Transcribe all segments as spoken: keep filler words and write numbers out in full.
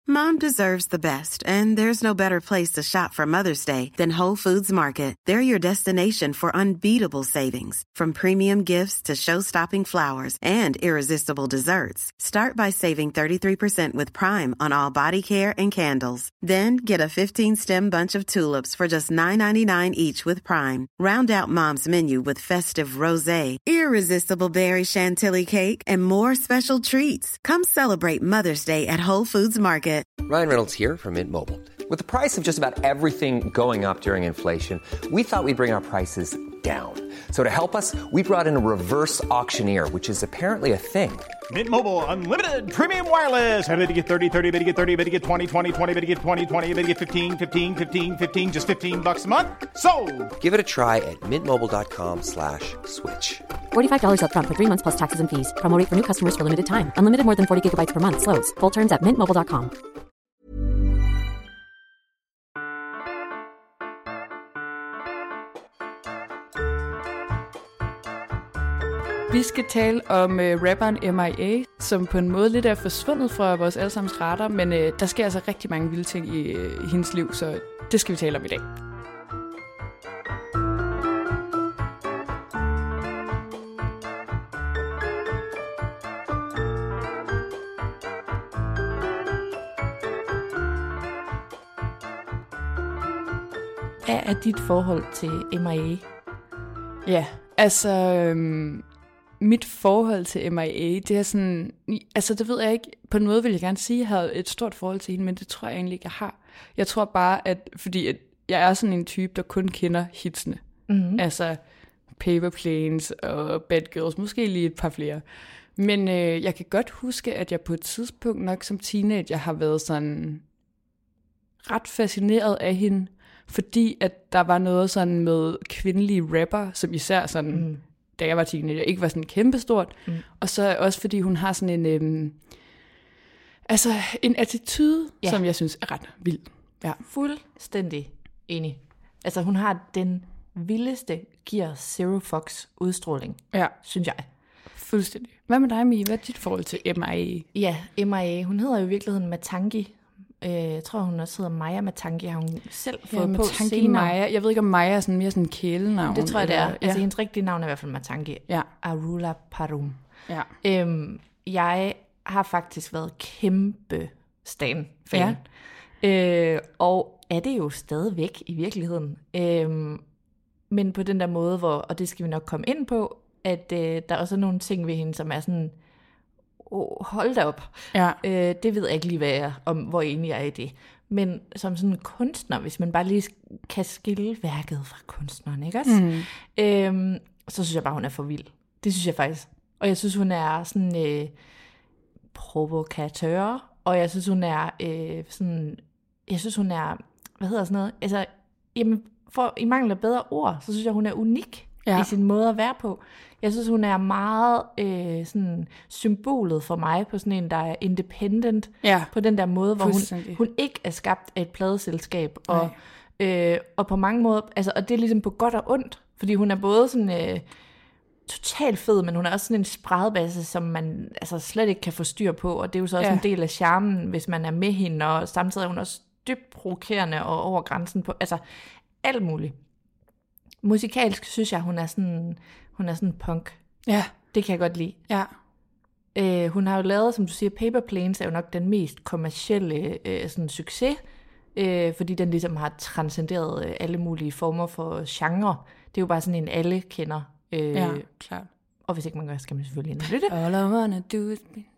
Mom deserves the best, and there's no better place to shop for Mother's Day than Whole Foods Market. They're your destination for unbeatable savings, from premium gifts to show-stopping flowers and irresistible desserts. Start by saving thirty-three percent with Prime on all body care and candles. Then get a fifteen-stem bunch of tulips for just nine ninety-nine each with Prime. Round out Mom's menu with festive rosé, irresistible berry chantilly cake, and more special treats. Come celebrate Mother's Day at Whole Foods Market. Ryan Reynolds here from Mint Mobile. With the price of just about everything going up during inflation, we thought we'd bring our prices down. So to help us, we brought in a reverse auctioneer, which is apparently a thing. Mint Mobile Unlimited Premium Wireless. How to get thirty, thirty, how to get thirty, how to get twenty, twenty, twenty, how to get twenty, twenty, how to get fifteen, fifteen, fifteen, fifteen, just fifteen bucks a month? Sold! Give it a try at mintmobile.com slash switch. forty-five dollars up front for three months plus taxes and fees. Promo rate for new customers for limited time. Unlimited more than forty gigabytes per month. Slows full terms at mint mobile dot com. Vi skal tale om uh, rapperen M I A, som på en måde lidt er forsvundet fra vores allesammens radar, men uh, der sker altså rigtig mange vilde ting i, uh, i hendes liv, så det skal vi tale om i dag. Hvad er dit forhold til M I A? Ja, altså... Øhm Mit forhold til M I A, det er sådan, altså det ved jeg ikke, på en måde vil jeg gerne sige, at jeg havde et stort forhold til hende, men det tror jeg egentlig ikke, jeg har. Jeg tror bare, at fordi at jeg er sådan en type, der kun kender hitsene. Mm-hmm. Altså Paper Planes og Bad Girls, måske lige et par flere. Men øh, jeg kan godt huske, at jeg på et tidspunkt nok som teenager har været sådan ret fascineret af hende, fordi at der var noget sådan med kvindelige rapper, som især sådan... Mm. da jeg var teenager, ikke var sådan kæmpestort. Mm. Og så også fordi hun har sådan en, øhm, altså en attitude, ja. Som jeg synes er ret vild. Ja. Fuldstændig enig. Altså hun har den vildeste Gear Zero Fox udstråling, ja. Synes jeg. Fuldstændig. Hvad med dig, Mie? Hvad er dit forhold til M I A? Ja, M I A. Hun hedder jo i virkeligheden Matangi. Jeg tror, hun også hedder Maja Matangi, har hun selv fået ja, på senere. Maja. Jeg ved ikke, om Maja er sådan mere sådan kælenavn. Det tror jeg, det er. Ja. Altså, hendes rigtige navn er i hvert fald Matangi. Ja. Arula Parum. Ja. Øhm, jeg har faktisk været kæmpe Stan-fan. Ja. Øh, og er det jo stadigvæk i virkeligheden. Øhm, men på den der måde, hvor, og det skal vi nok komme ind på, at øh, der er også nogle ting ved hende, som er sådan... Oh, hold da op. Ja. Øh, det ved jeg ikke lige, hvad jeg, om, hvor enig jeg er i det. Men som sådan en kunstner, hvis man bare lige kan skille værket fra kunstneren, ikke også? Mm. Øhm, så synes jeg bare, hun er for vild. Det synes jeg faktisk. Og jeg synes, hun er sådan øh, provokatør, og jeg synes, hun er øh, sådan, jeg synes, hun er, hvad hedder sådan noget? Altså, jamen, for i mangel af bedre ord, så synes jeg, hun er unik. Ja. I sin måde at være på. Jeg synes, hun er meget øh, sådan symbolet for mig på sådan en, der er independent. Ja. På den der måde, hvor hun, hun ikke er skabt af et pladeselskab. Og, øh, og på mange måder, altså, og det er ligesom på godt og ondt. Fordi hun er både sådan øh, totalt fed, men hun er også sådan en spredbasse, som man altså, slet ikke kan få styr på. Og det er jo så også ja. En del af charmen, hvis man er med hende. Og samtidig er hun også dybt provokerende og over grænsen på, altså alt muligt. Musikalsk synes jeg, hun er sådan, hun er sådan punk. Ja. Det kan jeg godt lide. Ja. Øh, hun har jo lavet, som du siger, Paper Planes er jo nok den mest kommercielle øh, sådan, succes, øh, fordi den ligesom har transcenderet øh, alle mulige former for genre. Det er jo bare sådan en, alle kender. Øh, ja, klart. Og hvis ikke man gør, skal man selvfølgelig ind og lytte. All I wanna do is be...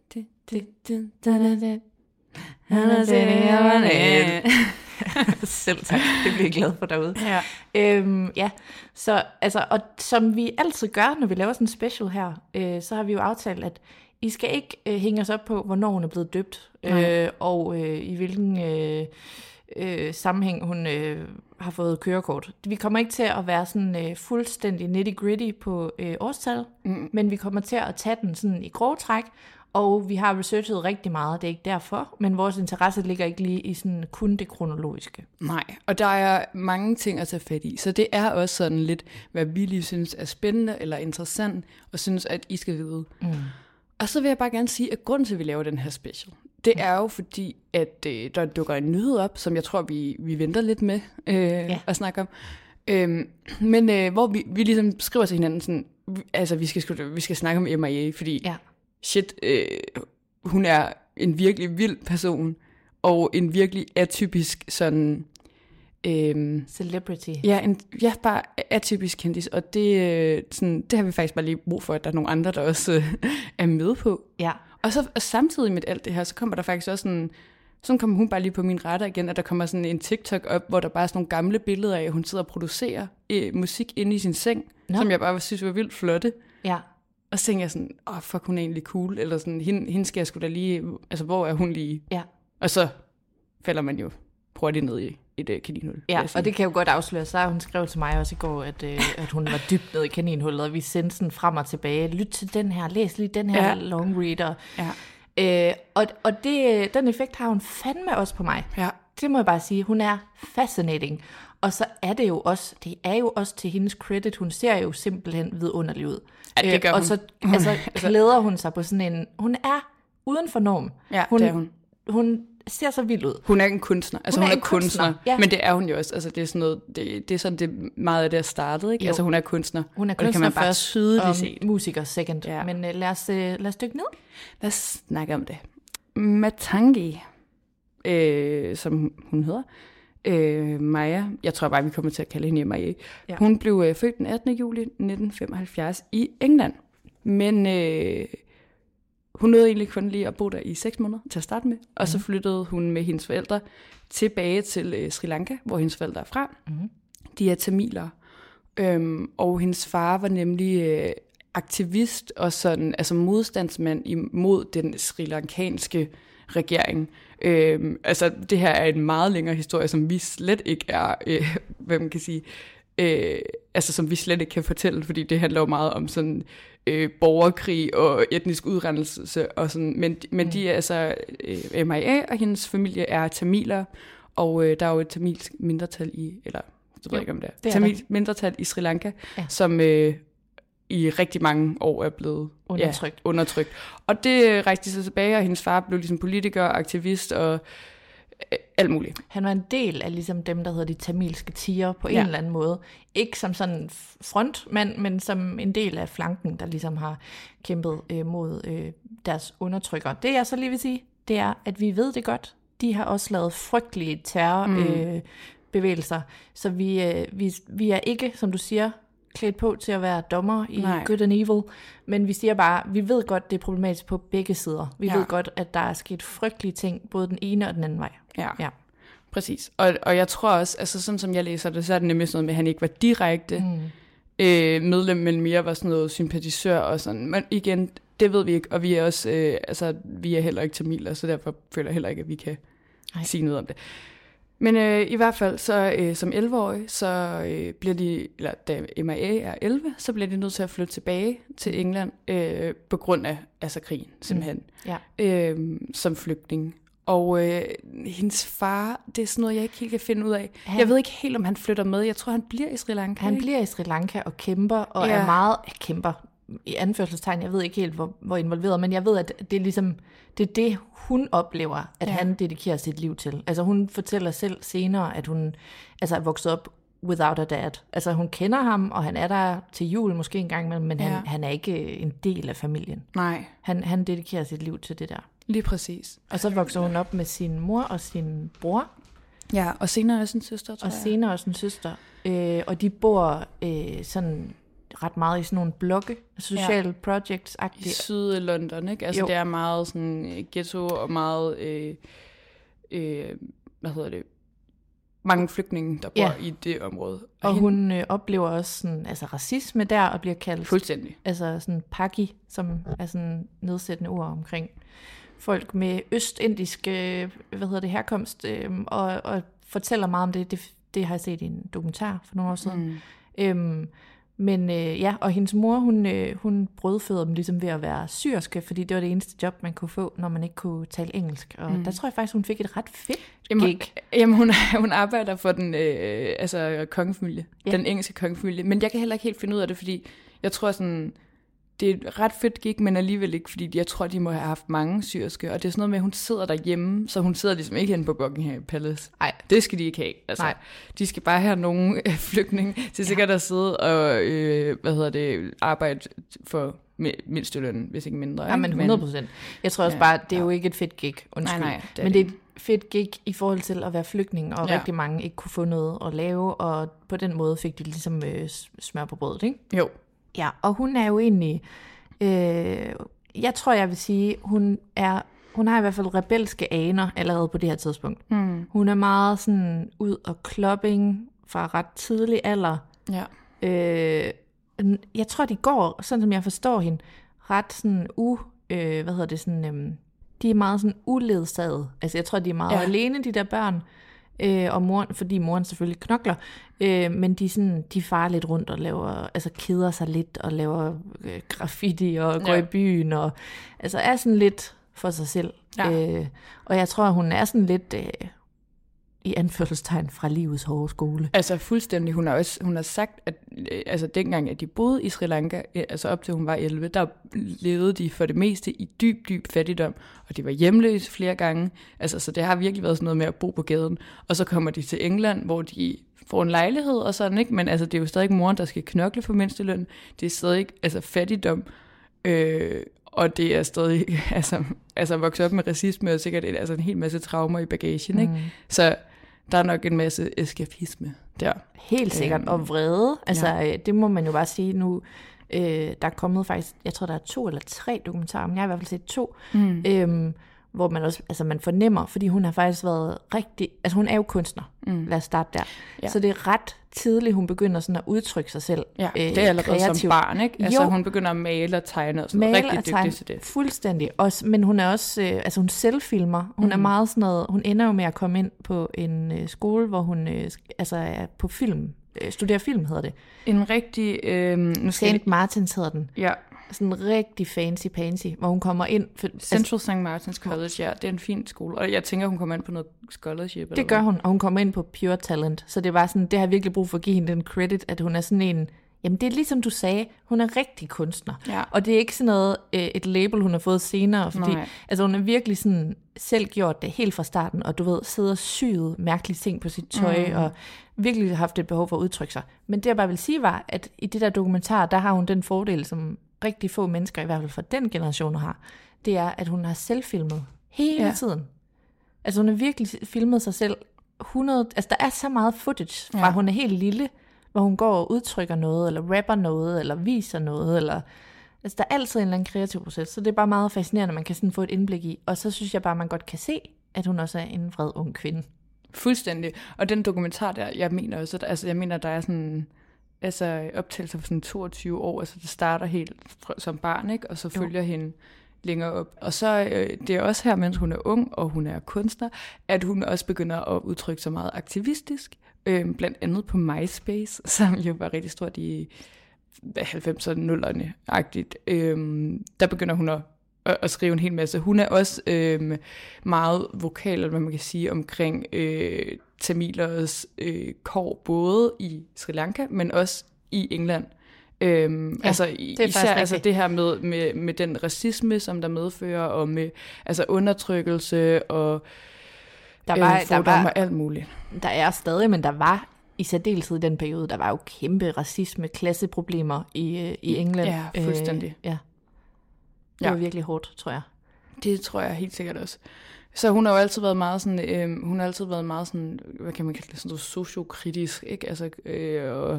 Selv tak, det bliver jeg glad for derude. Ja. Øhm, ja, så altså, og som vi altid gør, når vi laver sådan en special her, øh, så har vi jo aftalt, at I skal ikke øh, hænge os op på, hvornår hun er blevet døbt, øh, og øh, i hvilken øh, øh, sammenhæng hun øh, har fået kørekort. Vi kommer ikke til at være sådan øh, fuldstændig nitty-gritty på øh, årstal, mm. men vi kommer til at tage den sådan i grove træk, og vi har researchet rigtig meget, det er ikke derfor, men vores interesse ligger ikke lige i sådan kun det kronologiske. Nej, og der er mange ting at tage fat i, så det er også sådan lidt, hvad vi lige synes er spændende eller interessant, og synes, at I skal vide. Mm. Og så vil jeg bare gerne sige, at grunden til, at vi laver den her special, Det er jo fordi, at øh, der dukker en nyhed op, som jeg tror, vi, vi venter lidt med øh, ja. at snakke om. Øhm, men øh, hvor vi, vi ligesom skriver til hinanden sådan, altså vi skal, vi skal snakke om M I A, fordi ja. shit, øh, hun er en virkelig vild person, og en virkelig atypisk sådan... Øhm, Celebrity. Ja, en, ja, bare atypisk kendis, og det, øh, sådan, det har vi faktisk bare lige brug for, at der er nogle andre, der også øh, er med på. Ja. Og så og samtidig med alt det her, så kommer der faktisk også sådan, sådan kommer hun bare lige på min radar igen, at der kommer sådan en TikTok op, hvor der bare er sådan nogle gamle billeder af, at hun sidder og producerer øh, musik inde i sin seng, no. som jeg bare synes var vildt flotte. Ja. Og så tænker jeg sådan, åh, oh, fuck, hun er egentlig cool, eller sådan, hende, hende skal jeg sgu da lige, altså hvor er hun lige? Ja. Og så falder man jo hurtigt ned i et uh, kaninhul. Ja, og det kan jo godt afsløre sig. Hun skrev til mig også i går, at, øh, at hun var dybt ned i kaninhullet, og vi sendte sådan frem og tilbage. Lyt til den her, læs lige den her ja. long reader. Ja. Øh, og og det, den effekt har hun fandme også på mig. Ja. Det må jeg bare sige. Hun er fascinating. Og så er det jo også, det er jo også til hendes credit. Hun ser jo simpelthen vidunderlig ud. Ja, det gør øh, hun. Og så altså, klæder hun sig på sådan en... Hun er uden for norm. Ja, hun, det er hun. Hun ser så vild ud. Hun er en kunstner. Altså hun, hun er, er kunstner, kunstner. Ja. Men det er hun jo også. Altså det er sådan noget, det, det er sådan det meget af det er startet, ikke? Jo. Altså hun er kunstner. Hun er kunstner, og det kan man bare først, tydeligt se. Musiker second. Ja. Men uh, lad os uh, lad os dykke ned. Lad os snakke om det. Matangi, øh, som hun hedder, øh, Maja, jeg tror bare vi kommer til at kalde hende Maja. Ja. Hun blev øh, født den attende juli nitten femoghalvfjerds i England. Men øh, hun nåede egentlig kun lige at bo der i seks måneder til at starte med, og mm. så flyttede hun med hendes forældre tilbage til øh, Sri Lanka, hvor hendes forældre er fra. Mm. De er tamiler, øhm, og hendes far var nemlig øh, aktivist og sådan, altså modstandsmand imod den sri lankanske regering. Øhm, altså det her er en meget længere historie, som vi slet ikke er, øh, hvad man kan sige, øh, altså som vi slet ikke kan fortælle, fordi det handler jo meget om sådan øh, borgerkrig og etnisk udrenselse og sådan, men, men mm. de er altså, øh, M I A og hendes familie er tamiler, og øh, der er jo et tamilsk mindretal i, eller jeg ved ikke om det er, det er tamilsk mindretal i Sri Lanka, ja. som øh, i rigtig mange år er blevet undertrykt. Ja, undertrykt. Og det rejste sig tilbage, og hendes far blev ligesom politiker, aktivist og alt muligt. Han var en del af ligesom dem, der hedder de tamilske tiger på ja. en eller anden måde. Ikke som sådan frontmand, men som en del af flanken, der ligesom har kæmpet øh, mod øh, deres undertrykker. Det jeg så lige vil sige, det er, at vi ved det godt. De har også lavet frygtelige terrorbevægelser. Mm. Øh, så vi, øh, vi, vi er ikke, som du siger, klædt på til at være dommer i Nej. Good and Evil, men vi siger bare, vi ved godt, det er problematisk på begge sider. Vi ja. ved godt, at der er sket frygtelige ting, både den ene og den anden vej. Ja, ja. Præcis. Og, og jeg tror også, altså sådan som jeg læser det, så er det nemlig sådan noget med, at han ikke var direkte mm. øh, medlem, men mere var sådan noget sympatisør og sådan. Men igen, det ved vi ikke, og vi er også, øh, altså vi er heller ikke tamiler, så derfor føler jeg heller ikke, at vi kan Ej. sige noget om det. Men øh, i hvert fald, så øh, som elleve-årig, så øh, bliver de, eller da M I A er elleve, så bliver de nødt til at flytte tilbage til England øh, på grund af altså krigen, simpelthen, mm. ja. øh, som flygtning. Og øh, hendes far, det er sådan noget, jeg ikke helt kan finde ud af. Han, jeg ved ikke helt, om han flytter med. Jeg tror, han bliver i Sri Lanka. Han ikke? bliver i Sri Lanka og kæmper, og ja. er meget kæmper i anførselstegn. Jeg ved ikke helt, hvor, hvor involveret, men jeg ved, at det er ligesom, det er det, hun oplever, at ja. han dedikerer sit liv til. Altså hun fortæller selv senere, at hun altså er vokset op without a dad. Altså hun kender ham, og han er der til jul måske en gang imellem, men ja. han, han er ikke en del af familien. Nej. Han, han dedikerer sit liv til det der. Lige præcis. Og så vokser hun op med sin mor og sin bror. Ja, og senere også en søster, tror og jeg. Og senere også en søster. Øh, og de bor øh, sådan ret meget i sådan nogle blokke, social ja. projects-agtige. I Syd-London, ikke? Altså jo. Det er meget sådan ghetto og meget, øh, øh, hvad hedder det, mange flygtninge, der bor ja. i det område. Og, og hende, hun øh, oplever også sådan, altså racisme der, og bliver kaldt fuldstændig. Altså sådan paki, som er sådan nedsættende ord omkring folk med østindisk, øh, hvad hedder det, herkomst, øh, og, og fortæller meget om det. det. Det har jeg set i en dokumentar for nogle år siden. Mm. Øhm, men øh, ja, og hendes mor, hun, øh, hun brødføder dem ligesom ved at være syrske, fordi det var det eneste job, man kunne få, når man ikke kunne tale engelsk. Og mm. der tror jeg faktisk, hun fik et ret fedt jamen, gig. Jamen, hun, hun arbejder for den øh, altså kongefamilie, ja. den engelske kongefamilie. Men jeg kan heller ikke helt finde ud af det, fordi jeg tror sådan, det er et ret fedt gig, men alligevel ikke, fordi jeg tror, de må have haft mange syerske, og det er sådan noget med, at hun sidder derhjemme, så hun sidder ligesom ikke hen på Buckingham Palace. Nej, det skal de ikke have. Altså, nej. De skal bare have nogle øh, flygtninge til sikkert ja. at sidde og øh, hvad hedder det, arbejde for mindstelønnen, hvis ikke mindre. Ja, men hundrede procent. Jeg tror også ja, bare, det er ja. jo ikke et fedt gig, undskyld. Nej, nej, det er men det er et fedt gig i forhold til at være flygtning, og ja. rigtig mange ikke kunne få noget at lave, og på den måde fik de ligesom øh, smør på brødet, ikke? Jo. Ja, og hun er jo egentlig, øh, jeg tror, jeg vil sige, hun er, hun har i hvert fald rebelske aner allerede på det her tidspunkt. Mm. Hun er meget sådan ud og clubbing fra ret tidlig alder. Ja. Øh, jeg tror, de går, sådan som jeg forstår hende, ret sådan u, øh, hvad hedder det, sådan, øh, de er meget sådan uledsaget. Altså jeg tror, de er meget ja. alene, de der børn, øh, og moren, fordi moren selvfølgelig knokler, øh, men de, sådan, de farer lidt rundt og laver, altså keder sig lidt, og laver øh, graffiti, og går ja. i byen, og altså er sådan lidt for sig selv. Ja. Øh, og jeg tror, hun er sådan lidt... Øh, i anførselstegn fra livets hårde skole. Altså fuldstændig. Hun har også hun har sagt, at øh, altså dengang, at de boede i Sri Lanka, øh, altså op til hun var elleve, der levede de for det meste i dyb, dyb fattigdom, og de var hjemløse flere gange. Altså, så det har virkelig været sådan noget med at bo på gaden. Og så kommer de til England, hvor de får en lejlighed og sådan, ikke? Men altså, det er jo stadig moren, der skal knokle for mindsteløn. Det er stadig altså fattigdom, øh, og det er stadig altså, altså vokset op med racisme, og sikkert altså en hel masse traumer i bagagen, ikke? Mm. Så der er nok en masse eskapisme der. Helt sikkert, øhm, og vrede. Altså, ja. det må man jo bare sige nu. Øh, der er kommet faktisk, jeg tror, der er to eller tre dokumentarer, men jeg har i hvert fald set to, mm. øhm, hvor man også, altså man fornemmer, fordi hun har faktisk været rigtig, altså hun er jo kunstner, mm. lad os starte der. Ja. Så det er ret tidligt, hun begynder sådan at udtrykke sig selv. Ja, det er allerede kreativt. Som barn, ikke? Altså jo. Hun begynder at male og tegne og sådan noget. Rigtig dygtig til det. Fuldstændig. Også, men hun er også, øh, altså hun selvfilmer. Hun mm. er meget sådan noget, hun ender jo med at komme ind på en øh, skole, hvor hun øh, altså er på film, øh, studerer film, hedder det. En rigtig... Øh, Saint Martins hedder den. Ja. Sådan rigtig fancy-pansy, hvor hun kommer ind... For, Central altså, Saint Martins College, ja, det er en fin skole. Og jeg tænker, hun kommer ind på noget scholarship. Det gør hun, og hun kommer ind på Pure Talent. Så det var sådan, det har virkelig brug for at give hende den credit, at hun er sådan en... Jamen det er ligesom du sagde, hun er rigtig kunstner. Ja. Og det er ikke sådan noget, et label, hun har fået senere, fordi altså, hun er virkelig sådan selv gjort det helt fra starten, og du ved, sidder og syet mærkelige ting på sit tøj, mm. og virkelig haft et behov for at udtrykke sig. Men det jeg bare vil sige var, at i det der dokumentar, der har hun den fordel, som rigtig få mennesker, i hvert fald fra den generation har, det er, at hun har selvfilmet hele ja. tiden. Altså hun har virkelig filmet sig selv hundrede, altså der er så meget footage, fra ja. hun er helt lille, hvor hun går og udtrykker noget, eller rapper noget, eller viser noget, eller... Altså, der er altid en eller anden kreativ proces, så det er bare meget fascinerende, man kan sådan få et indblik i. Og så synes jeg bare, man godt kan se, at hun også er en vred ung kvinde. Fuldstændig. Og den dokumentar der, jeg mener også, at, altså jeg mener, der er sådan... Altså optagelser for sådan toogtyve år, altså det starter helt som barn, ikke? Og så følger jo. hende længere op. Og så øh, det er også her, mens hun er ung, og hun er kunstner, at hun også begynder at udtrykke sig meget aktivistisk. Øh, blandt andet på MySpace, som jo var rigtig stort i halvfemserne, nullerne-agtigt. Øh, der begynder hun at, at, at skrive en hel masse. Hun er også øh, meget vokal, eller hvad man kan sige, omkring øh, tamilers øh, kår, både i Sri Lanka, men også i England. Øhm, ja, altså det er især altså det her med, med, med den racisme, som der medfører, og med altså undertrykkelse og der var, øh, fordomme og alt muligt. Der er stadig, men der var i særdeleshed i den periode, der var jo kæmpe racisme, klasseproblemer i, i England. Ja, fuldstændig. Øh, ja. Det var ja. virkelig hårdt, tror jeg. Det tror jeg helt sikkert også. Så hun har jo altid været meget sådan, øh, hun har altid været meget sådan, hvad kan man kalde det, sådan sociokritisk, ikke? Altså, øh, og,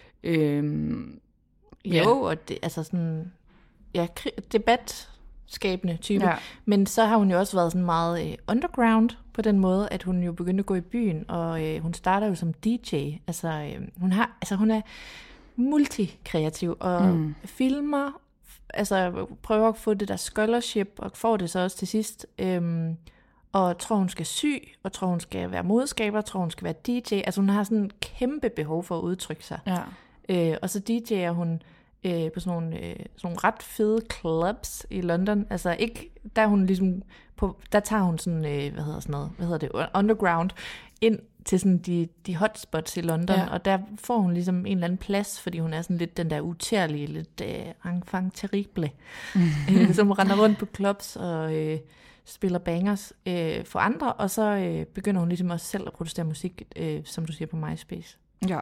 øh, ja. Jo, og det, altså sådan, ja, debatskabende type. Ja. Men så har hun jo også været sådan meget øh, underground på den måde, at hun jo begyndte at gå i byen, og øh, hun starter jo som D J. Altså, øh, hun har, altså hun er multikreativ og mm. filmer, altså prøver at få det der scholarship, og får det så også til sidst. Øhm, og tror, hun skal sy, og tror, hun skal være modskaber, tror, hun skal være D J. Altså hun har sådan en kæmpe behov for at udtrykke sig. Ja. Øh, og så D J'er hun øh, på sådan nogle, øh, sådan nogle ret fede clubs i London. Altså ikke der er hun ligesom på, der tager hun sådan, øh, hvad hedder sådan noget, hvad hedder det, underground, ind til sådan de, de hotspots i London, ja. Og der får hun ligesom en eller anden plads, fordi hun er sådan lidt den der utærlige, lidt øh, enfant terrible, mm-hmm. øh, som render rundt på clubs og øh, spiller bangers øh, for andre, og så øh, begynder hun ligesom også selv at producere musik, øh, som du siger, på MySpace. Ja,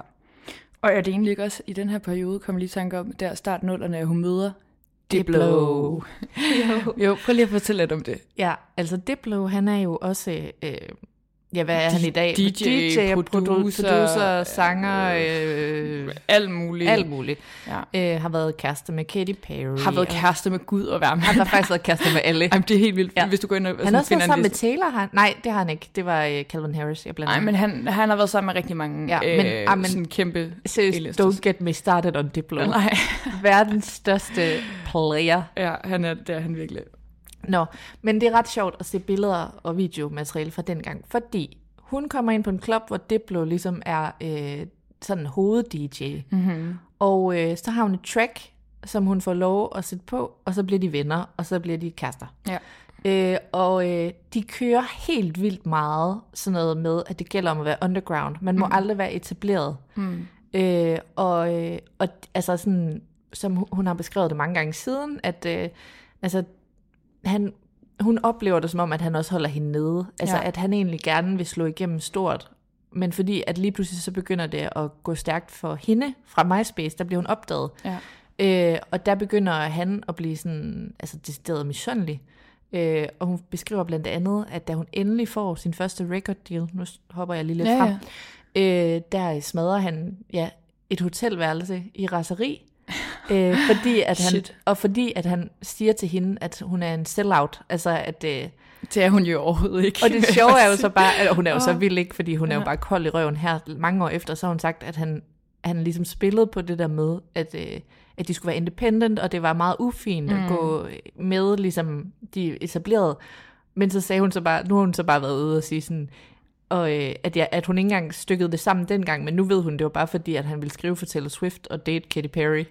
og er det egentlig ikke også i den her periode, kom lige tanke om, der start nullerne, at hun møder Diplo. Diplo. jo. jo, prøv lige at fortælle lidt om det. Ja, altså Diplo, han er jo også... Øh, Ja, hvad er han i dag? D J, D J producer, producer, sanger, øh, alt muligt. Alt muligt. Ja. Øh, har været kæreste med Katy Perry. Har været kæreste med Gud og hvermand. Han har faktisk været kæreste med alle. Jamen, det er helt vildt, ja. Hvis du går ind og han har også været sammen med Taylor. Han, nej, det har han ikke. Det var uh, Calvin Harris, jeg blander. Nej, men han, han har været sammen med rigtig mange ja, men, øh, men, sådan kæmpe... Seriøst, don't get me started on Diplo. Nej. Verdens største player. Ja, han er, det er han virkelig. Nå, men det er ret sjovt at se billeder og videomateriale fra dengang, fordi hun kommer ind på en klub, hvor Diplo ligesom er øh, sådan en hoved-D J. Mm-hmm. Og øh, så har hun et track, som hun får lov at sætte på, og så bliver de venner, og så bliver de kærester. Ja. Øh, og øh, de kører helt vildt meget sådan noget med, at det gælder om at være underground. Man må mm. aldrig være etableret. Mm. Øh, og, øh, og altså sådan, som hun har beskrevet det mange gange siden, at øh, altså, han... hun oplever det som om, at han også holder hende nede. Altså, ja. At han egentlig gerne vil slå igennem stort. Men fordi, at lige pludselig så begynder det at gå stærkt for hende fra MySpace, der bliver hun opdaget. Ja. Øh, og der begynder han at blive sådan, altså decideret misundelig. Øh, og hun beskriver blandt andet, at da hun endelig får sin første record deal, nu hopper jeg lige lidt ja, frem, ja. Øh, der smadrer han ja, et hotelværelse i raseri. øh, fordi at han og fordi at han siger til hende, at hun er en sellout, altså at øh, det er hun jo overhovedet ikke. Og det sjove er jo så bare, at hun er jo oh. så vild ikke, fordi hun ja. er jo bare kold i røven her mange år efter, så har hun sagt, at han han ligesom spillede på det der med, at øh, at de skulle være independent, og det var meget ufint mm. at gå med ligesom de etablerede. Men så sagde hun så bare, nu har hun så bare været ude og sige sådan, og øh, at, jeg, at hun ikke engang stykkede det sammen dengang, men nu ved hun, det var bare fordi, at han ville skrive for Taylor Swift og date Katy Perry.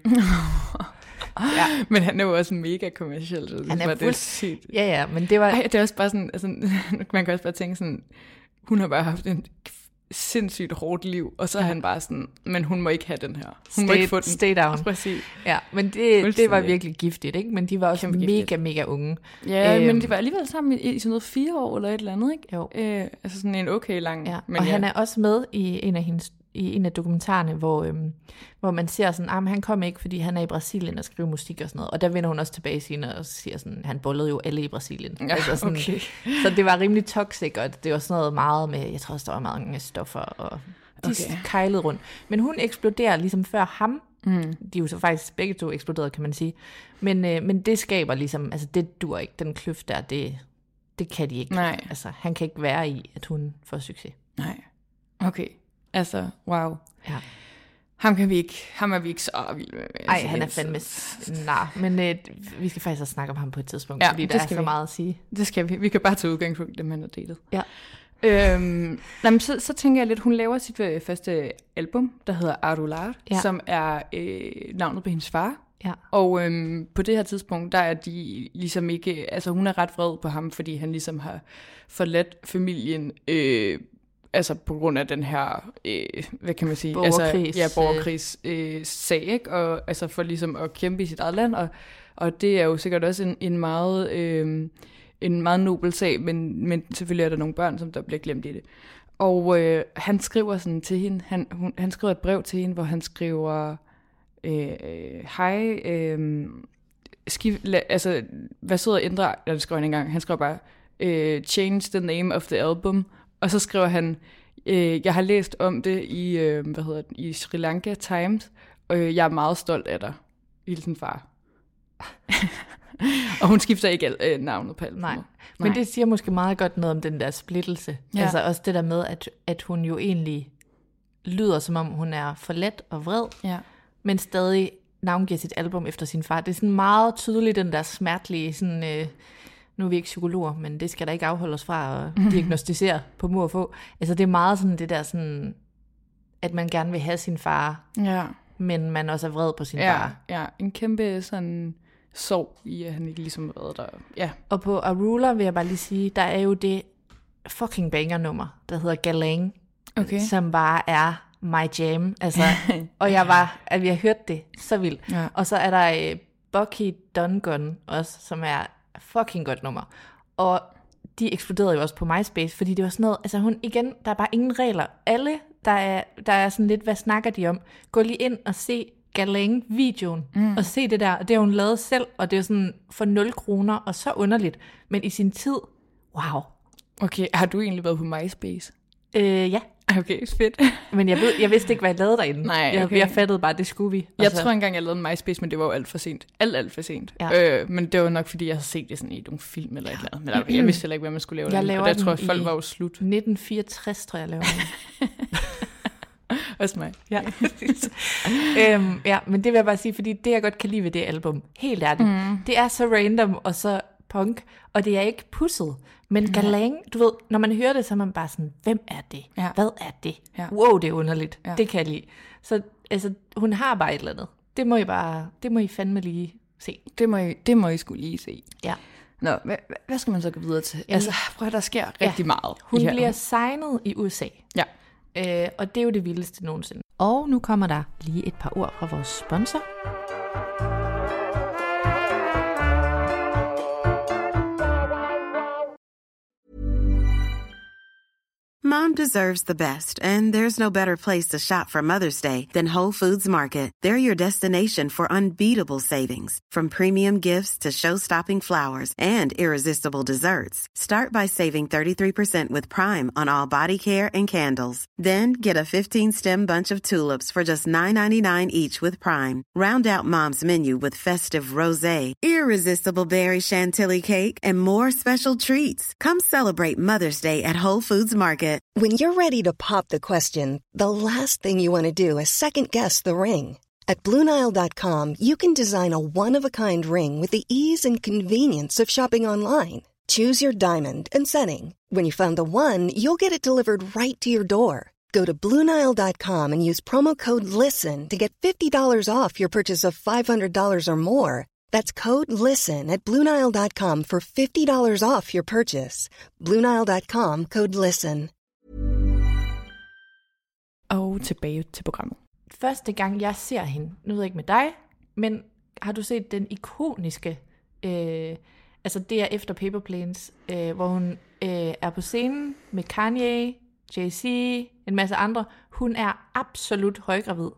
ja. Men han er jo også mega kommerciel. Så han er fuldt... Ja, ja, men det var... Ej, det er også bare sådan, altså, man kan også bare tænke sådan, hun har bare haft en sindssygt hårdt liv, og så er han bare sådan, men hun må ikke have den her. Hun stay, må ikke få den. Stay down. Præcis. Ja, men det, det var virkelig giftigt, ikke? Men de var også mega, giftigt. mega unge. Ja, æm... men de var alligevel sammen i, i sådan noget fire år eller et eller andet, ikke? Jo. Øh, altså sådan en okay lang. Ja. Men og ja. han er også med i en af hendes i en af dokumentarerne, hvor, øhm, hvor man ser sådan, ah, men han kom ikke, fordi han er i Brasilien og skriver musik og sådan noget. Og der vender hun også tilbage senere og siger sådan, han bollede jo alle i Brasilien. Ja, altså sådan, okay. Så det var rimelig toxic, og det var sådan noget meget med, jeg tror også, der var mange stoffer, og de okay. kejlede rundt. Men hun eksploderer ligesom før ham. Mm. De er jo så faktisk begge to eksploderet, kan man sige. Men, øh, men det skaber ligesom, altså det dur ikke, den kløft der, det, det kan de ikke. Nej. Altså, han kan ikke være i, at hun får succes. Nej. Okay. Altså, wow. Ja. Ham kan vi ikke, ham er vi ikke så vilde med. Nej, han er fandme nej, men øh, vi skal faktisk også snakke om ham på et tidspunkt, ja, fordi der er så vi. meget at sige. Det skal vi. Vi kan bare tage udgangspunkt i dem, han har datet. Ja. Øhm, jamen, så, så tænker jeg lidt, hun laver sit øh, første album, der hedder Arular, ja. som er øh, navnet på hendes far. Ja. Og øhm, på det her tidspunkt, der er de ligesom ikke, altså hun er ret vred på ham, fordi han ligesom har forladt familien, øh, altså på grund af den her, øh, hvad kan man sige? Borgerkrigs. Altså, ja, borgerkrigs øh, sag, ikke? Og altså for ligesom at kæmpe i sit eget land, og, og det er jo sikkert også en, en meget... Øh, en meget nobel sag, men, men selvfølgelig er der nogle børn, som der bliver glemt i det. Og øh, han skriver sådan til hende, han, hun, han skriver et brev til hende, hvor han skriver, hej, øh, øh, skiv, la, altså, hvad så at ændre, eller det skriver han ikke engang, han skriver bare, øh, change the name of the album, og så skriver han, øh, jeg har læst om det i, øh, hvad hedder det, i Sri Lanka Times, og øh, jeg er meget stolt af dig, hilsen far. Og hun skifter ikke øh, navnet på albumet. Nej. Men Nej. Det siger måske meget godt noget om den der splittelse. Ja. Altså også det der med, at, at hun jo egentlig lyder, som om hun er for let og vred, ja. men stadig navngiver sit album efter sin far. Det er sådan meget tydeligt, den der smertelige, sådan, øh, nu er vi ikke psykologer, men det skal der ikke afholde os fra at mm-hmm. diagnostisere på mur og få. Altså det er meget sådan det der, sådan, at man gerne vil have sin far, ja. men man også er vred på sin ja, far. Ja, en kæmpe sådan... sorg i, at han ikke ligesom har været der. Ja. Og på Arula vil jeg bare lige sige, der er jo det fucking banger-nummer, der hedder Galang, okay. som bare er my jam. Altså, og jeg var, at vi har hørt det så vildt. Ja. Og så er der uh, Bucky Dungun også, som er fucking godt nummer. Og de eksploderede jo også på MySpace, fordi det var sådan noget, altså hun igen, der er bare ingen regler. Alle, der er, der er sådan lidt, hvad snakker de om? Gå lige ind og se Galang-videoen, mm. og se det der, og det har hun lavet selv, og det er sådan for nul kroner, og så underligt. Men i sin tid, wow. Okay, har du egentlig været på MySpace? Øh, ja. Okay, fedt. Men jeg, ved, jeg vidste ikke, hvad jeg lavede derinde. Nej, okay. jeg, jeg fattede bare, det skulle vi. Jeg så... tror engang, jeg lavede en MySpace, men det var jo alt for sent. Alt, alt for sent. Ja. Øh, men det var nok, fordi jeg havde set det sådan i nogle film eller et eller andet. Men der, jeg vidste heller ikke, hvad man skulle lave jeg den. Og der tror jeg, folk var jo slut. nitten fireogtres, tror jeg, jeg lavede den. Også mig. Ja. øhm, ja, men det vil jeg bare sige, fordi det, jeg godt kan lide ved det album, helt ærligt, mm. det er så random og så punk, og det er ikke pusset. Men ja. Galang, du ved, når man hører det, så er man bare sådan, hvem er det? Ja. Hvad er det? Ja. Wow, det er underligt. Ja. Det kan jeg lide. Så altså, hun har bare et eller andet. Det må I bare, det må I fandme lige se. Det må I, det må I skulle lige se. Ja. Nå, hvad, hvad skal man så gå videre til? Altså, prøv at der sker rigtig ja. meget. Hun bliver signet i U S A. Ja. Øh, og det er jo det vildeste nogensinde. Og nu kommer der lige et par ord fra vores sponsor. Mom deserves the best, and there's no better place to shop for Mother's Day than Whole Foods Market. They're your destination for unbeatable savings, from premium gifts to show-stopping flowers and irresistible desserts. Start by saving thirty-three percent with Prime on all body care and candles. Then get a fifteen-stem bunch of tulips for just nine ninety-nine each with Prime. Round out Mom's menu with festive rosé, irresistible berry chantilly cake, and more special treats. Come celebrate Mother's Day at Whole Foods Market. When you're ready to pop the question, the last thing you want to do is second-guess the ring. At Blue Nile dot com, you can design a one-of-a-kind ring with the ease and convenience of shopping online. Choose your diamond and setting. When you find the one, you'll get it delivered right to your door. Go to Blue Nile dot com and use promo code LISTEN to get fifty dollars off your purchase of five hundred dollars or more. That's code LISTEN at Blue Nile dot com for fifty dollars off your purchase. Blue Nile dot com, code LISTEN. Og tilbage til programmet. Første gang jeg ser hende, nu ved jeg ikke med dig, men har du set den ikoniske, øh, altså det er efter Paper Planes, øh, hvor hun øh, er på scenen med Kanye, Jay-Z, en masse andre. Hun er absolut højgravid.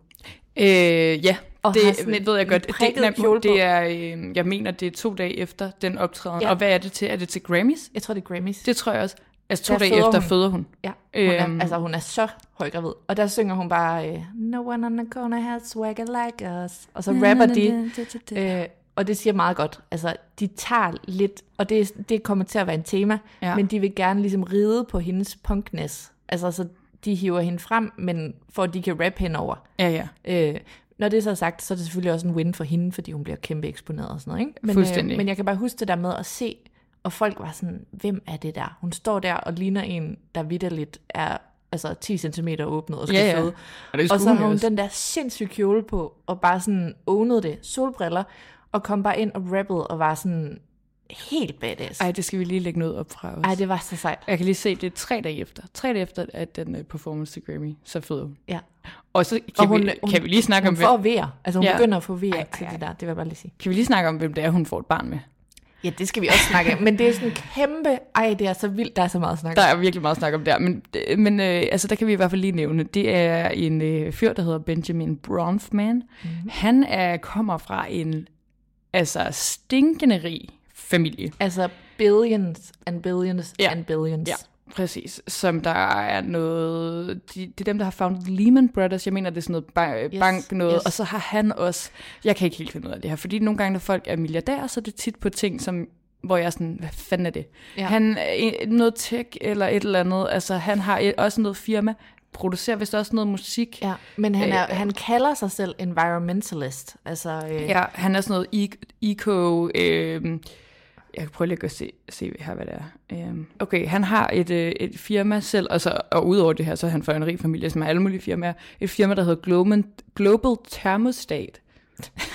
Øh, ja, og det et, ved jeg godt. Det, det, det er, øh, jeg mener, det er to dage efter den optræden. Ja. Og hvad er det til? Er det til Grammys? Jeg tror, det er Grammys. Det tror jeg også. Altså to der dage efter hun. føder hun. Ja, hun er, øhm. altså hun er så højgravid. Og der synger hun bare, øh, no one on the corner has swagger like us. Og så rapper de, øh, og det siger meget godt. Altså, de tager lidt, og det, det kommer til at være en tema, ja. Men de vil gerne ligesom ride på hendes punkness. Altså, så de hiver hende frem, men for at de kan rappe hende over. Ja, ja. Øh, når det er så sagt, så er det selvfølgelig også en win for hende, fordi hun bliver kæmpe eksponeret og sådan noget, ikke? Men, Fuldstændig. Øh, men jeg kan bare huske det der med at se, og folk var sådan, hvem er det der? Hun står der og ligner en, der vitterligt er altså ti centimeter åbnet og skal ja, ja. føde. Og, og så har hun den der sindssyge kjole på, og bare sådan ownede det, solbriller, og kom bare ind og rappede, og var sådan helt badass. Ej, det skal vi lige lægge noget op fra os. Ej, det var så sejt. Jeg kan lige se, det er tre dage efter. Tre dage efter, at den uh, performance til Grammy, så føder hun. Ja. Og så kan, og hun, vi, hun, kan vi lige snakke hun om... Hun får vejer. Altså hun ja. begynder at få vejer ej, til ej, det der. Det vil jeg bare lige sige. Kan vi lige snakke om, hvem det er, hun får et barn med? Ja, det skal vi også snakke om. Men det er sådan en kæmpe... Ej, det er så vildt, der er så meget at snakke om. Der er virkelig meget at snakke om der. Men, men øh, altså, der kan vi i hvert fald lige nævne. Det er en øh, fyr, der hedder Benjamin Bronfman. Mm-hmm. Han er, kommer fra en altså stinkende rig familie. Altså billions and billions ja. and billions. Ja, præcis. Som der er noget... De, det er dem, der har founded Lehman Brothers. Jeg mener, det er sådan noget bank, yes. bank noget. Yes. Og så har han også... Jeg kan ikke helt finde ud af det her. Fordi nogle gange, når folk er milliardærer, så er det tit på ting, som... hvor jeg er sådan, hvad fanden er det? Ja. Han er noget tech eller et eller andet. Altså, han har et, også noget firma. Producerer vist også noget musik. Ja, men han, er, øh, han kalder sig selv environmentalist. Altså, øh... Ja, han er sådan noget eco... Øh, jeg kan prøve lige at se, se her, hvad det er. Um, okay, han har et, et firma selv, og, så, og udover det her, så er han fra en rig familie, som har alle mulige firmaer. Et firma, der hedder Global, Global Thermostat.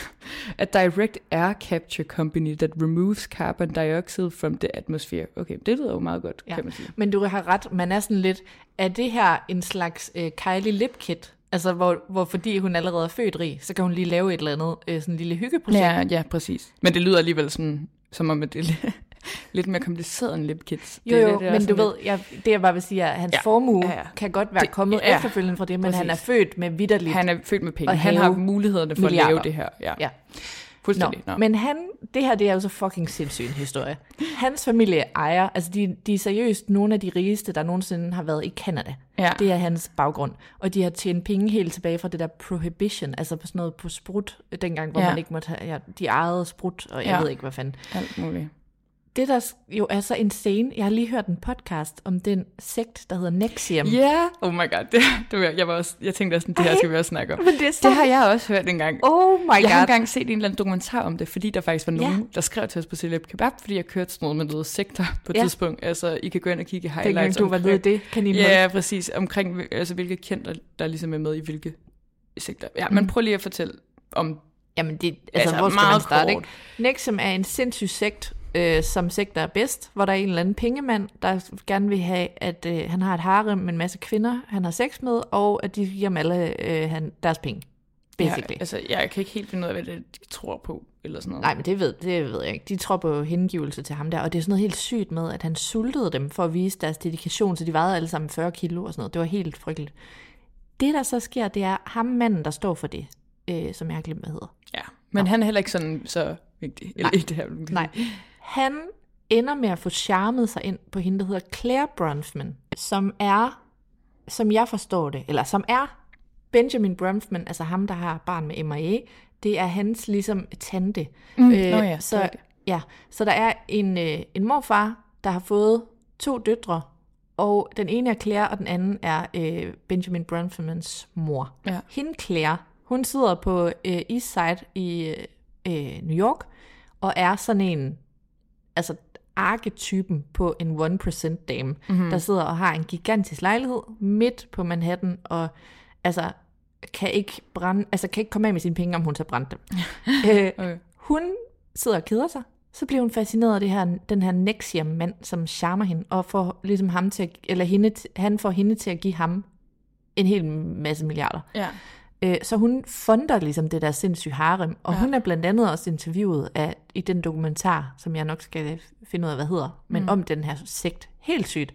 A direct air capture company that removes carbon dioxide from the atmosphere. Okay, det lyder jo meget godt, ja. Kan man sige. Men du har ret, man er sådan lidt, er det her en slags øh, Kylie Lip-kit? Altså, hvor, hvor fordi hun allerede er født rig, så kan hun lige lave et eller andet øh, sådan en lille hyggeprojekt. Ja, ja, præcis. Men det lyder alligevel sådan, som om det er lidt mere kompliceret end lip-kits. Jo, jo, det, det men du lidt... ved, jeg, det jeg bare vil sige, er, at hans ja, formue ja, ja. kan godt være det, kommet ja, efterfølgende fra det, men præcis. Han er født med vitterligt. Han er født med penge. Han har mulighederne for milliarder. At lave det her. Ja. ja. Fuldstændig. Nå, men han, det her, det er jo så fucking sindssyg en historie. Hans familie ejer, altså de, de er seriøst nogle af de rigeste, der nogensinde har været i Canada. Ja. Det er hans baggrund. Og de har tjent penge helt tilbage fra det der prohibition, altså på sådan noget på sprut, dengang, hvor ja. man ikke måtte have, ja, de ejede sprut, og jeg ja. ved ikke, hvad fanden. Alt muligt. Det, der jo er så insane, jeg har lige hørt en podcast om den sekt, der hedder Nexium. Ja, yeah. Oh my god, det, det, jeg, var også, jeg tænkte også, det her skal vi også snakke om. Men det, det har jeg også hørt engang. Oh my god. Jeg har engang set en eller anden dokumentar om det, fordi der faktisk var nogen, yeah. der skrev til os på Celeb Kebab, fordi jeg kørte sådan noget med noget sekter på et yeah. tidspunkt. Altså, I kan gå ind og kigge i highlights. Dengang du var nede i det, kan I med? Ja, præcis. Omkring, altså hvilke kendte, der ligesom er med i hvilke sekter. Ja, mm. men prøv lige at fortælle om... Jamen, det altså, altså hvor skal man starte, ikke? Nexium er en sindssyg sekt, øh, som sekter er bedst, hvor der er en eller anden pengemand, der gerne vil have, at øh, han har et harem med en masse kvinder, han har sex med, og at de giver dem alle øh, han, deres penge, basically. Ja, altså, jeg kan ikke helt finde ud af, hvad det, de tror på, eller sådan noget. Nej, men det ved, det ved jeg ikke. De tror på hengivelse til ham der, og det er sådan noget helt sygt med, at han sultede dem for at vise deres dedikation, så de vejede alle sammen fyrre kilo og sådan noget. Det var helt frygteligt. Det, der så sker, det er ham manden, der står for det, øh, som jeg har glemt, hvad hedder. Ja, men Nå. han er heller ikke sådan så vigtig. Nej, eller det her. Nej. Han ender med at få charmet sig ind på hende, der hedder Claire Bronfman, som er, som jeg forstår det, eller som er Benjamin Bronfman, altså ham, der har barn med M I A, det er hans ligesom tante. Mm, øh, oh ja, så, ja, så der er en, øh, en morfar, der har fået to døtre, og den ene er Claire, og den anden er øh, Benjamin Bronfmans mor. Ja. Hende Claire, hun sidder på øh, East Side i øh, New York, og er sådan en, altså arketypen på en one percent dame, mm-hmm. der sidder og har en gigantisk lejlighed midt på Manhattan, og altså kan ikke brænde, altså kan ikke komme af med sine penge, om hun så brændt dem. øh, okay. Hun sidder og keder sig, så bliver hun fascineret af det her, den her Nexium-mand, som charmer hende, og får ligesom ham til at, eller hende, han får hende til at give ham en hel masse milliarder. Ja. Så hun fonder ligesom det der sindssyge harem, og ja. hun er blandt andet også interviewet af, i den dokumentar, som jeg nok skal finde ud af, hvad hedder, men mm. om den her sekt. Helt sygt.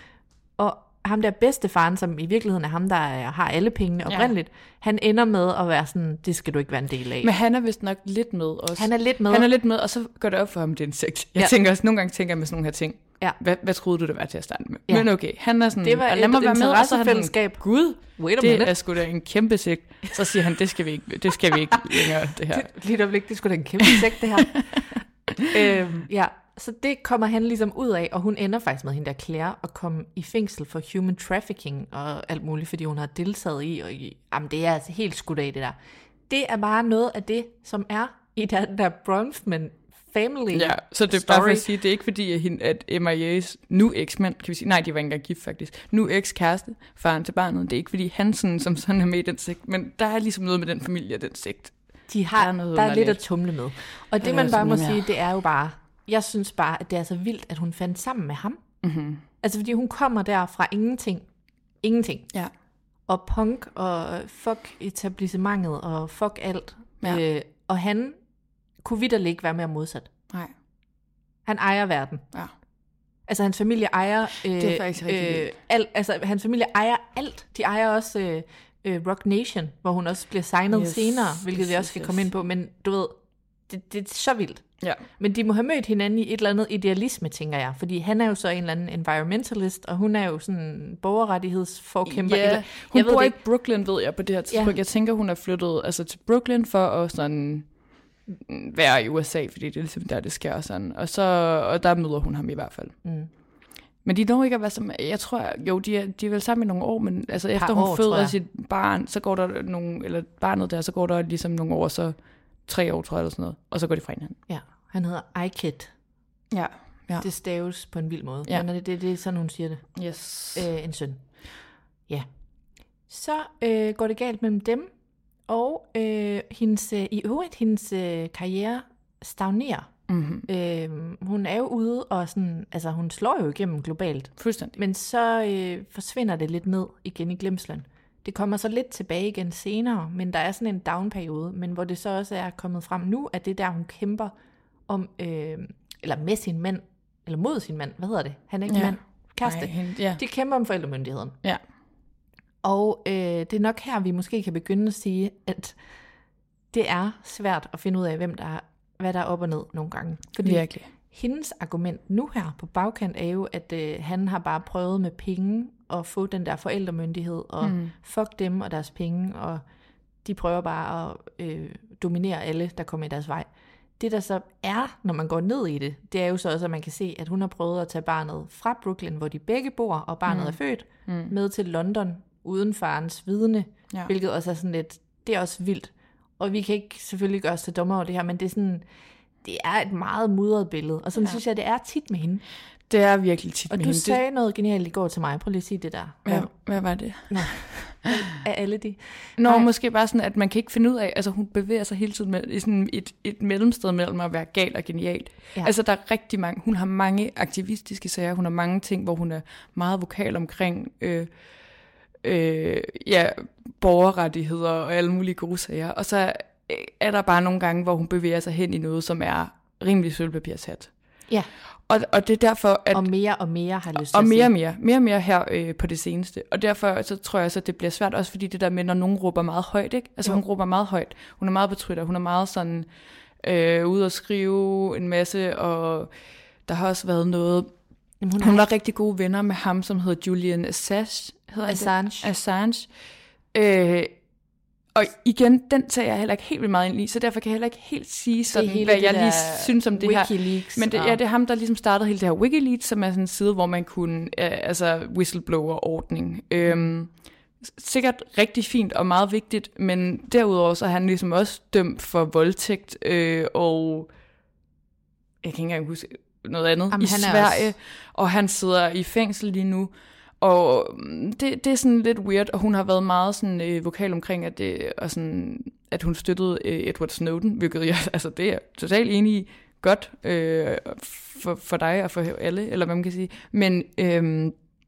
Og ham der bedstefaren, som i virkeligheden er ham, der er, har alle pengene oprindeligt, ja. han ender med at være sådan, det skal du ikke være en del af. Men han er vist nok lidt med også. Han er lidt med. Han er lidt med, og så går det op for ham, det er en sekt. Jeg ja. tænker også, nogle gange tænker jeg med sådan nogle her ting. Ja. Hvad, hvad troede du, det var til at starte med? Ja. Men okay, han er sådan, det var et interessefællesskab. Gud, det er sgu da en kæmpe sekt. Så siger han, det skal vi ikke, det skal vi ikke længere, det her. Det, lige et øjeblik, det skulle da en kæmpe sekt, det her. øhm, ja, så det kommer han ligesom ud af, og hun ender faktisk med hende der Claire at komme i fængsel for human trafficking og alt muligt, fordi hun har deltaget i, og i, jamen det er altså helt skudt af det der. Det er bare noget af det, som er i den der Bronfman family. Ja, så det er story. bare for at sige, det er ikke fordi, at, hende, at M I A's nu eksmand, kan vi sige, nej, de var ikke engang gift faktisk, nu ekskæreste, faren til barnet, det er ikke fordi han sådan, som sådan er med i den sekt, men der er ligesom noget med den familie og den sekt. De har, der er, der er lidt at tumle med. Og det, det man bare må sige, det er jo bare, jeg synes bare, at det er så vildt, at hun fandt sammen med ham. Mm-hmm. Altså fordi hun kommer der fra ingenting. Ingenting. Ja. Og punk, og fuck etablissementet, og fuck alt. Ja. Øh, og han kunne vitterligt ikke være mere modsat. Nej. Han ejer verden. Ja. Altså hans familie ejer øh, det er faktisk rigtig øh, alt, altså hans familie ejer alt. De ejer også øh, øh, Rock Nation, hvor hun også bliver signet yes. senere, hvilket yes, vi også skal yes. komme ind på, men du ved, det, det er så vildt. Ja. Men de må have mødt hinanden i et eller andet idealisme, tænker jeg, fordi han er jo så en eller anden environmentalist, og hun er jo sådan en borgerrettighedsforkæmper. Ja, eller, hun jeg bor ved i det. Brooklyn, ved jeg på det her tidspunkt. Ja. Jeg tænker, hun er flyttet altså til Brooklyn for at sådan være i U S A, fordi det er ligesom der, det sker sådan. Og, så, og der møder hun ham i hvert fald. Mm. Men de når ikke at være som, jeg tror, jo, de er, de er vel sammen i nogle år, men altså efter hun år, føder sit barn, så går der nogle, eller barnet der, så går der ligesom nogle år, så tre år, tror jeg, eller sådan noget, og så går de fra hinanden. Ja, han hedder Iked. Ja. ja. Det staves på en vild måde. Ja. Men det, det, det er sådan, hun siger det. Yes. Øh, en søn. Ja. Så øh, går det galt mellem dem, Og øh, hendes, i øvrigt, hendes øh, karriere stagnerer. Mm-hmm. Øh, hun er jo ude, og sådan, altså, hun slår jo igennem globalt. Fuldstændig. Men så øh, forsvinder det lidt ned igen i glemslen. Det kommer så lidt tilbage igen senere, men der er sådan en down-periode, men hvor det så også er kommet frem nu, at det der, hun kæmper om, øh, eller med sin mand, eller mod sin mand, hvad hedder det? Han er ikke ja. mand, kæreste. Nej, hende, ja. De kæmper om forældremyndigheden. Ja. Og øh, det er nok her, vi måske kan begynde at sige, at det er svært at finde ud af, hvem der er, hvad der er op og ned nogle gange. Fordi virkelig. Hendes argument nu her på bagkant er jo, at øh, han har bare prøvet med penge at få den der forældremyndighed, og mm. fuck dem og deres penge, og de prøver bare at øh, dominere alle, der kommer i deres vej. Det der så er, når man går ned i det, det er jo så også, at man kan se, at hun har prøvet at tage barnet fra Brooklyn, hvor de begge bor, og barnet mm. er født, mm. med til London, uden farens vidne, ja. Hvilket også er sådan lidt, det er også vildt. Og vi kan ikke selvfølgelig gøre os til dommer over det her, men det er sådan, det er et meget mudret billede, og sådan ja. Synes jeg, det er tit med hende. Det er virkelig tit og med hende. Og du sagde det... noget genialt i går til mig. Prøv lige at sige det der. Hvad, hvad var det? Nå. Af alle de. Nå, Nej. Måske bare sådan, at man kan ikke finde ud af, altså hun bevæger sig hele tiden med, i sådan et, et mellemsted mellem at være gal og genial. Ja. Altså der er rigtig mange, hun har mange aktivistiske sager, hun har mange ting, hvor hun er meget vokal omkring øh, øh, ja, borgerrettigheder og alle mulige gode sager. Og så er der bare nogle gange, hvor hun bevæger sig hen i noget, som er rimelig sølvpapirshat. Ja. Og, og det er derfor, at... Og mere og mere har lyst til og at mere sige. og mere, mere og mere her øh, på det seneste. Og derfor så tror jeg så, at det bliver svært, også fordi det der med, når nogen råber meget højt, ikke? Altså jo. Hun råber meget højt. Hun er meget på Twitter, hun er meget sådan øh, ude at skrive en masse, og der har også været noget... Jamen, hun, hun var rigtig gode venner med ham, som hedder Julian Assange. Hedder Assange. Assange. Øh, Og igen, den tager jeg heller ikke helt vildt meget ind i, så derfor kan jeg heller ikke helt sige sådan, hvad jeg lige synes om det Wikileaks, her. Men det, ja, det er ham, der ligesom startede hele det her Wikileaks, som er sådan en side, hvor man kunne, øh, altså whistleblower-ordning. Øhm, sikkert rigtig fint og meget vigtigt, men derudover så er han ligesom også dømt for voldtægt, øh, og jeg kan ikke engang huske noget andet, Jamen, i Sverige, også... og han sidder i fængsel lige nu. Og det, det er sådan lidt weird, og hun har været meget sådan øh, vokal omkring, at, det, og sådan, at hun støttede øh, Edward Snowden, hvilket jeg, altså det er jeg totalt enig i, godt øh, for, for dig og for alle, eller hvad man kan sige. Men øh,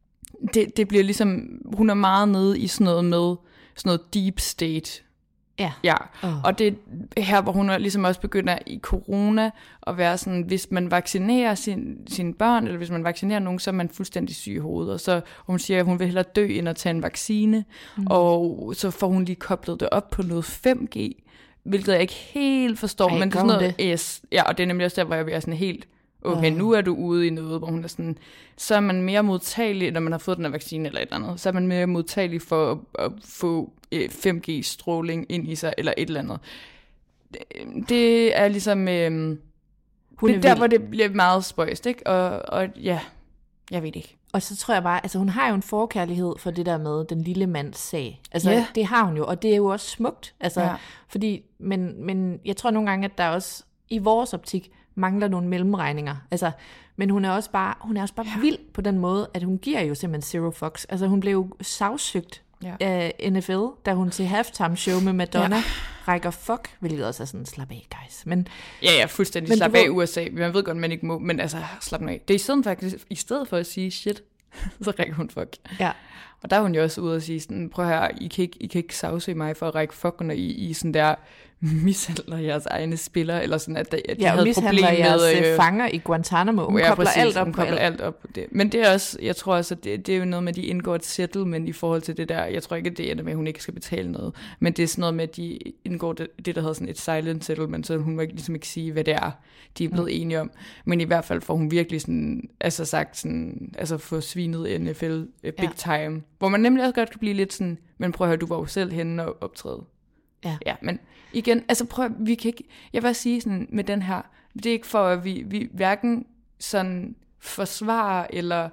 det, det bliver ligesom, hun er meget nede i sådan noget med, sådan noget deep state. Ja. Ja, oh. Og det er her, hvor hun ligesom også begynder i corona at være sådan, hvis man vaccinerer sin, sine børn, eller hvis man vaccinerer nogen, så er man fuldstændig syg i hovedet. Og så og hun siger, at hun vil hellere dø, end at tage en vaccine. Mm. Og så får hun lige koblet det op på noget fem G, hvilket jeg ikke helt forstår. Ej, men det er sådan noget, yes, ja, og det er nemlig også der, hvor jeg er sådan helt, okay, nu er du ude i noget, hvor hun er sådan, så er man mere modtagelig, når man har fået den her vaccine eller et eller andet, så er man mere modtagelig for at, at få fem G-stråling ind i sig, eller et eller andet. Det, det er ligesom, øh, det er der, hvor det bliver meget spøjst, ikke? Og, og ja, jeg ved ikke. Og så tror jeg bare, altså hun har jo en forkærlighed for det der med den lille mands sag. Altså yeah. det har hun jo, og det er jo også smukt. Altså, ja. fordi, men, men jeg tror nogle gange, at der også i vores optik mangler nogle mellemregninger. Altså, men hun er også bare, hun er også bare ja. vild på den måde, at hun giver jo simpelthen zero fucks. Altså hun blev jo sagsøgt ja. af N F L, da hun til halftime show med Madonna ja. rækker fuck, hvilket også er sådan, slap af, guys. Men, ja, ja, fuldstændig men slap af U S A. Man ved godt, man ikke må, men altså, slap af. Det er i stedet faktisk, i stedet for at sige shit, så rækker hun fuck. Ja. Og der er hun jo også ude og sige sådan, prøv her, I kan ikke, I kan ikke sagsøge mig for at række fuck, når I, I sådan der mishandler jeres egne spillere, eller sådan, at, at de ja, havde problem med... Ja, mishandler jeres fanger i Guantanamo. Hun ja, kobler præcis, alt op hun på kobler alt. alt op på det. Men det er også, jeg tror også, at det, det er jo noget med, at de indgår et settlement i forhold til det der. Jeg tror ikke, at det ender med, at hun ikke skal betale noget. Men det er sådan noget med, at de indgår det, det der hedder sådan et silent settlement, så hun må ikke, ligesom ikke sige, hvad det er, de er blevet mm. enige om. Men i hvert fald får hun virkelig sådan, altså sagt sådan, altså få svinet N F L uh, big ja. time. Hvor man nemlig også godt kan blive lidt sådan, men prøv at høre, du var jo selv henne og optræde. Ja. ja, men igen, altså prøv, vi kan ikke, jeg vil sige sådan med den her, det er ikke for, at vi, vi hverken sådan forsvarer eller,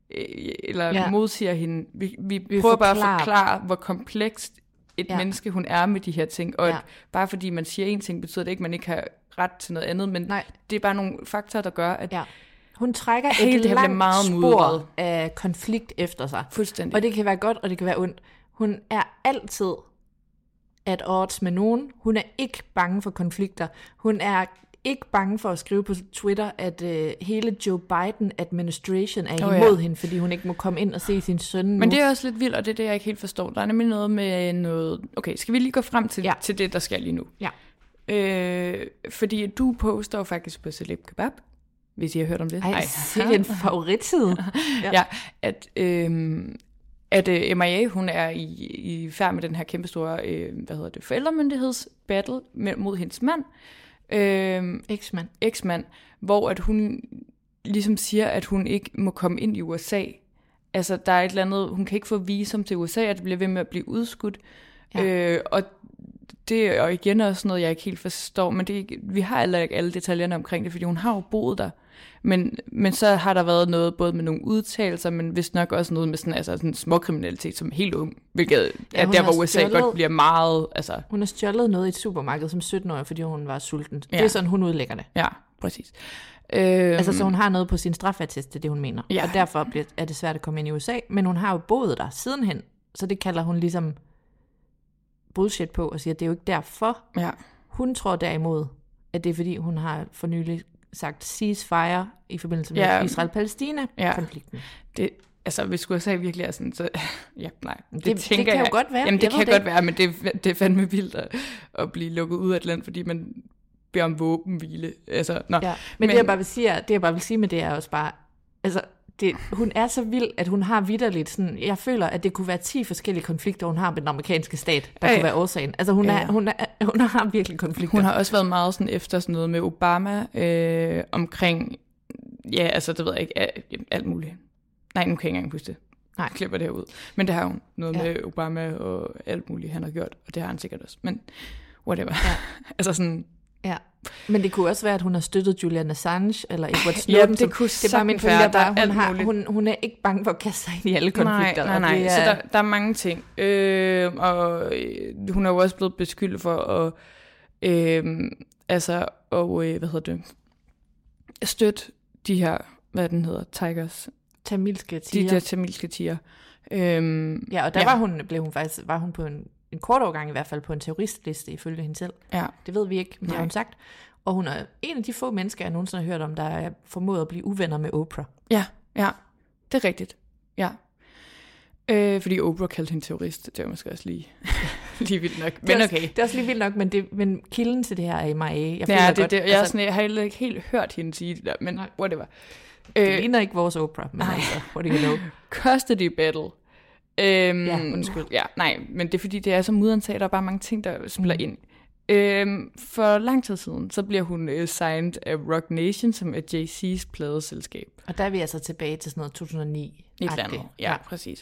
eller ja. modsiger hende. Vi, vi, vi prøver bare at forklare, hvor komplekst et ja. menneske hun er med de her ting, og ja. at bare fordi man siger en ting, betyder det ikke, at man ikke har ret til noget andet, men Nej. det er bare nogle faktorer, der gør, at ja. hun trækker et det langt meget spor mudret. af konflikt efter sig. Fuldstændig. Og det kan være godt, og det kan være ondt. Hun er altid at odds med nogen. Hun er ikke bange for konflikter. Hun er ikke bange for at skrive på Twitter, at øh, hele Joe Biden administration er oh, imod ja. hende, fordi hun ikke må komme ind og se sin søn nu. Men det er også lidt vildt, og det er det, jeg ikke helt forstår. Der er nemlig noget med noget... Okay, skal vi lige gå frem til, ja. til det, der skal lige nu? Ja. Øh, fordi du poster jo faktisk på Celeb Kebab, hvis I har hørt om det. Ej, Ej. det er en favoritside. ja. ja, at... Øh, at uh, M I A, hun er i, i færd med den her kæmpestore, øh, hvad hedder det, forældremyndighedsbattle mod hendes mand. Øh, Eksmand. Eksmand, hvor at hun ligesom siger, at hun ikke må komme ind i U S A. Altså, der er et eller andet, hun kan ikke få visum til U S A, og det bliver ved med at blive udskudt. Ja. Øh, og det er igen også noget, jeg ikke helt forstår, men det, vi har heller ikke alle detaljerne omkring det, fordi hun har jo boet der. Men, men så har der været noget både med nogle udtalelser, men vist nok også noget med sådan, altså sådan småkriminalitet som helt ung, hvilket ja, er der, hvor U S A stjålet, godt bliver meget... Altså. Hun har stjålet noget i et supermarked som sytten-årig, fordi hun var sulten. Ja. Det er sådan, hun udlægger det. Ja, præcis. Øhm, altså, så hun har noget på sin strafattest, det er det, hun mener. Ja. Og derfor bliver, er det svært at komme ind i U S A, men hun har jo boet der sidenhen, så det kalder hun ligesom bullshit på, og siger, at det er jo ikke derfor. Ja. Hun tror derimod, at det er fordi, hun har for nylig sagt ceasefire i forbindelse med ja. Israel-Palæstina-konflikten. Ja. Det, altså, hvis U S A virkelig er sådan, så ja, nej. Det, det, tænker det kan jeg, jo godt være. Jamen, det jeg kan det. godt være, men det, det er fandme vildt at, at blive lukket ud af et land, fordi man beder om våbenhvile. Altså, nå. Ja. Men, men det, jeg bare vil sige, det, jeg bare vil sige med det, er også bare, altså, det, hun er så vild, at hun har vitterligt sådan, jeg føler, at det kunne være ti forskellige konflikter, hun har med den amerikanske stat, der ja, kunne være årsagen. Altså hun, ja. er, hun, er, hun har virkelig konflikter. Hun har også været meget sådan efter sådan noget med Obama, øh, omkring, ja, altså det ved jeg ikke, alt muligt. Nej, nu kan jeg ikke engang huske det. Nej. Jeg klipper det her ud. Men det har hun noget ja. med Obama og alt muligt, han har gjort, og det har han sikkert også. Men whatever. Ja. altså sådan... Ja, men det kunne også være, at hun har støttet Julian Assange, eller Edward Snowden. ja, det kunne det er bare min følge, bare, hun, har, hun, hun er ikke bange for at kaste sig ind i alle konflikter. Nej, nej, nej. Er... Så der, der er mange ting. Øh, og hun er jo også blevet beskyldt for at, øh, altså, og, øh, hvad hedder det, støtte de her, hvad den hedder, tigers. Tamilske tiger. De der tamilske tiger. Øh, ja, og der ja. var hun, blev hun faktisk, var hun på en, en kort overgang i hvert fald på en terroristliste ifølge hende selv. Ja. Det ved vi ikke, men det har hun sagt. Og hun er en af de få mennesker, jeg nogensinde har hørt om, der er formået at blive uvenner med Oprah. Ja, ja. Det er rigtigt. Ja. Øh, fordi Oprah kaldte hende terrorist. Det var måske også lige, lige vildt nok. Men okay. Det er også lige vildt nok, men, det, men kilden til det her er M I A. Jeg ja, det, godt, det, jeg, altså, sådan, jeg har heller ikke helt hørt hende sige det der, men nej. Whatever. Det øh, ligner ikke vores Oprah, men nej. Altså, what do you know? Custody battle. Øhm, ja, undskyld. Ja, nej, men det er fordi, det er så mudantaget, der er bare mange ting, der spiller mm. ind. Øhm, for lang tid siden, så bliver hun uh, signed af Roc Nation, som er Jay-Z's pladeselskab. Og der er vi altså tilbage til sådan noget to tusind og ni. Et eller andet, ja, ja. præcis.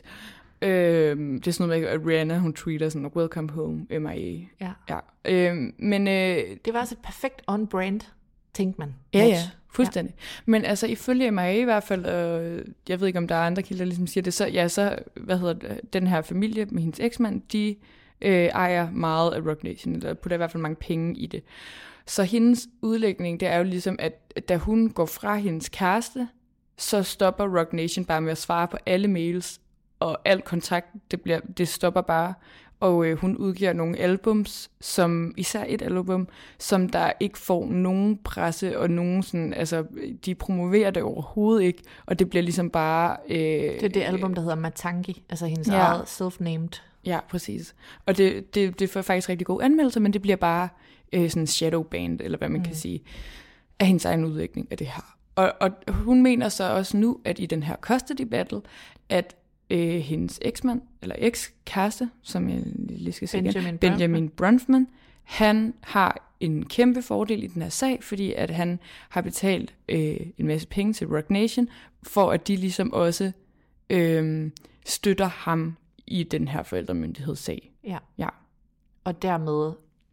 Øhm, det er sådan noget med, at Rihanna, hun tweeter sådan, welcome home, M I A. Ja. ja. Øhm, men, øh, det var altså et perfekt on-brand, tænkte man. Ja, ja, fuldstændig. Ja. Men altså, ifølge M I A i hvert fald, øh, jeg ved ikke, om der er andre kilder, der ligesom siger det, så, ja, så, hvad hedder det, den her familie med hendes eksmand, de øh, ejer meget af Roc Nation, eller putter i hvert fald mange penge i det. Så hendes udlægning, det er jo ligesom, at da hun går fra hendes kæreste, så stopper Roc Nation bare med at svare på alle mails, og al kontakt, det, bliver, det stopper bare. Og øh, hun udgiver nogle albums, som især et album, som der ikke får nogen presse, og nogen sådan, altså, de promoverer det overhovedet ikke, og det bliver ligesom bare... Øh, det er det album, der hedder Matangi, altså hendes ja. eget self-named. Ja, præcis. Og det, det, det får faktisk rigtig gode anmeldelser, men det bliver bare øh, sådan en shadow band, eller hvad man mm. kan sige, af hendes egen udlægning af det her. Og, og hun mener så også nu, at i den her custody battle, at øh, hendes eksmand, eller ekskæreste, som jeg lige skal sige Benjamin, igen, Benjamin Bronfman, han har en kæmpe fordel i den her sag, fordi at han har betalt øh, en masse penge til Roc Nation, for at de ligesom også øh, støtter ham i den her forældremyndighedssag. Ja. ja. Og dermed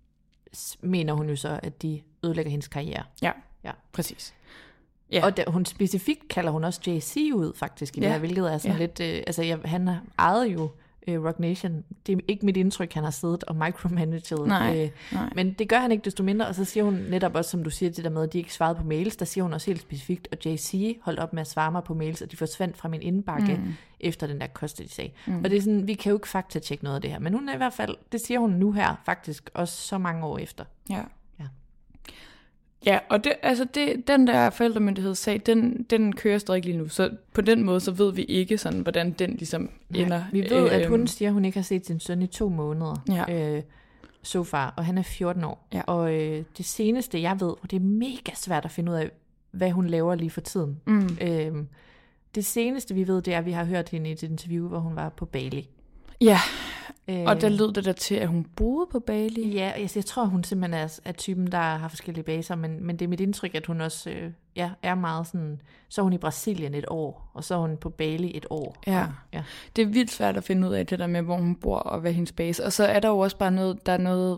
mener hun jo så, at de ødelægger hendes karriere. Ja, ja. præcis. Ja. Og der, hun specifikt kalder hun også Jay-Z ud faktisk i ja. det her, hvilket er sådan ja. lidt, øh, altså jeg, han ejede jo øh, Rock Nation. Det er ikke mit indtryk, han har siddet og micromanaged. Nej, øh, nej. Men det gør han ikke desto mindre, og så siger hun netop også, som du siger, det der med, at de ikke svarede på mails, der siger hun også helt specifikt, og Jay-Z holdt op med at svare mig på mails, og de forsvandt fra min indbakke mm. efter den der custody-sag. Mm. Og det er sådan, vi kan jo ikke faktatjekke noget af det her, men hun er i hvert fald, det siger hun nu her, faktisk også så mange år efter. Ja. Ja, og det, altså det, den der forældremyndighedssag, den, den kører stadig lige nu. Så på den måde, så ved vi ikke sådan, hvordan den ligesom ender. Nej, vi ved, øh, at hun siger, at hun ikke har set sin søn i to måneder. Ja. Øh, so far, og han er fjorten år. Ja. Og øh, det seneste, jeg ved, og det er mega svært at finde ud af, hvad hun laver lige for tiden. Mm. Øh, det seneste, vi ved, det er, at vi har hørt hende i et interview, hvor hun var på Bali. Ja, øh, og der lød det der til, at hun boede på Bali. Ja, jeg, jeg tror, hun simpelthen er, er typen, der har forskellige baser, men, men det er mit indtryk, at hun også øh, ja, er meget sådan, så er hun i Brasilien et år, og så er hun på Bali et år. Ja. Og, ja. Det er vildt svært at finde ud af det der med, hvor hun bor og hvad hendes base. Og så er der jo også bare noget, der er noget,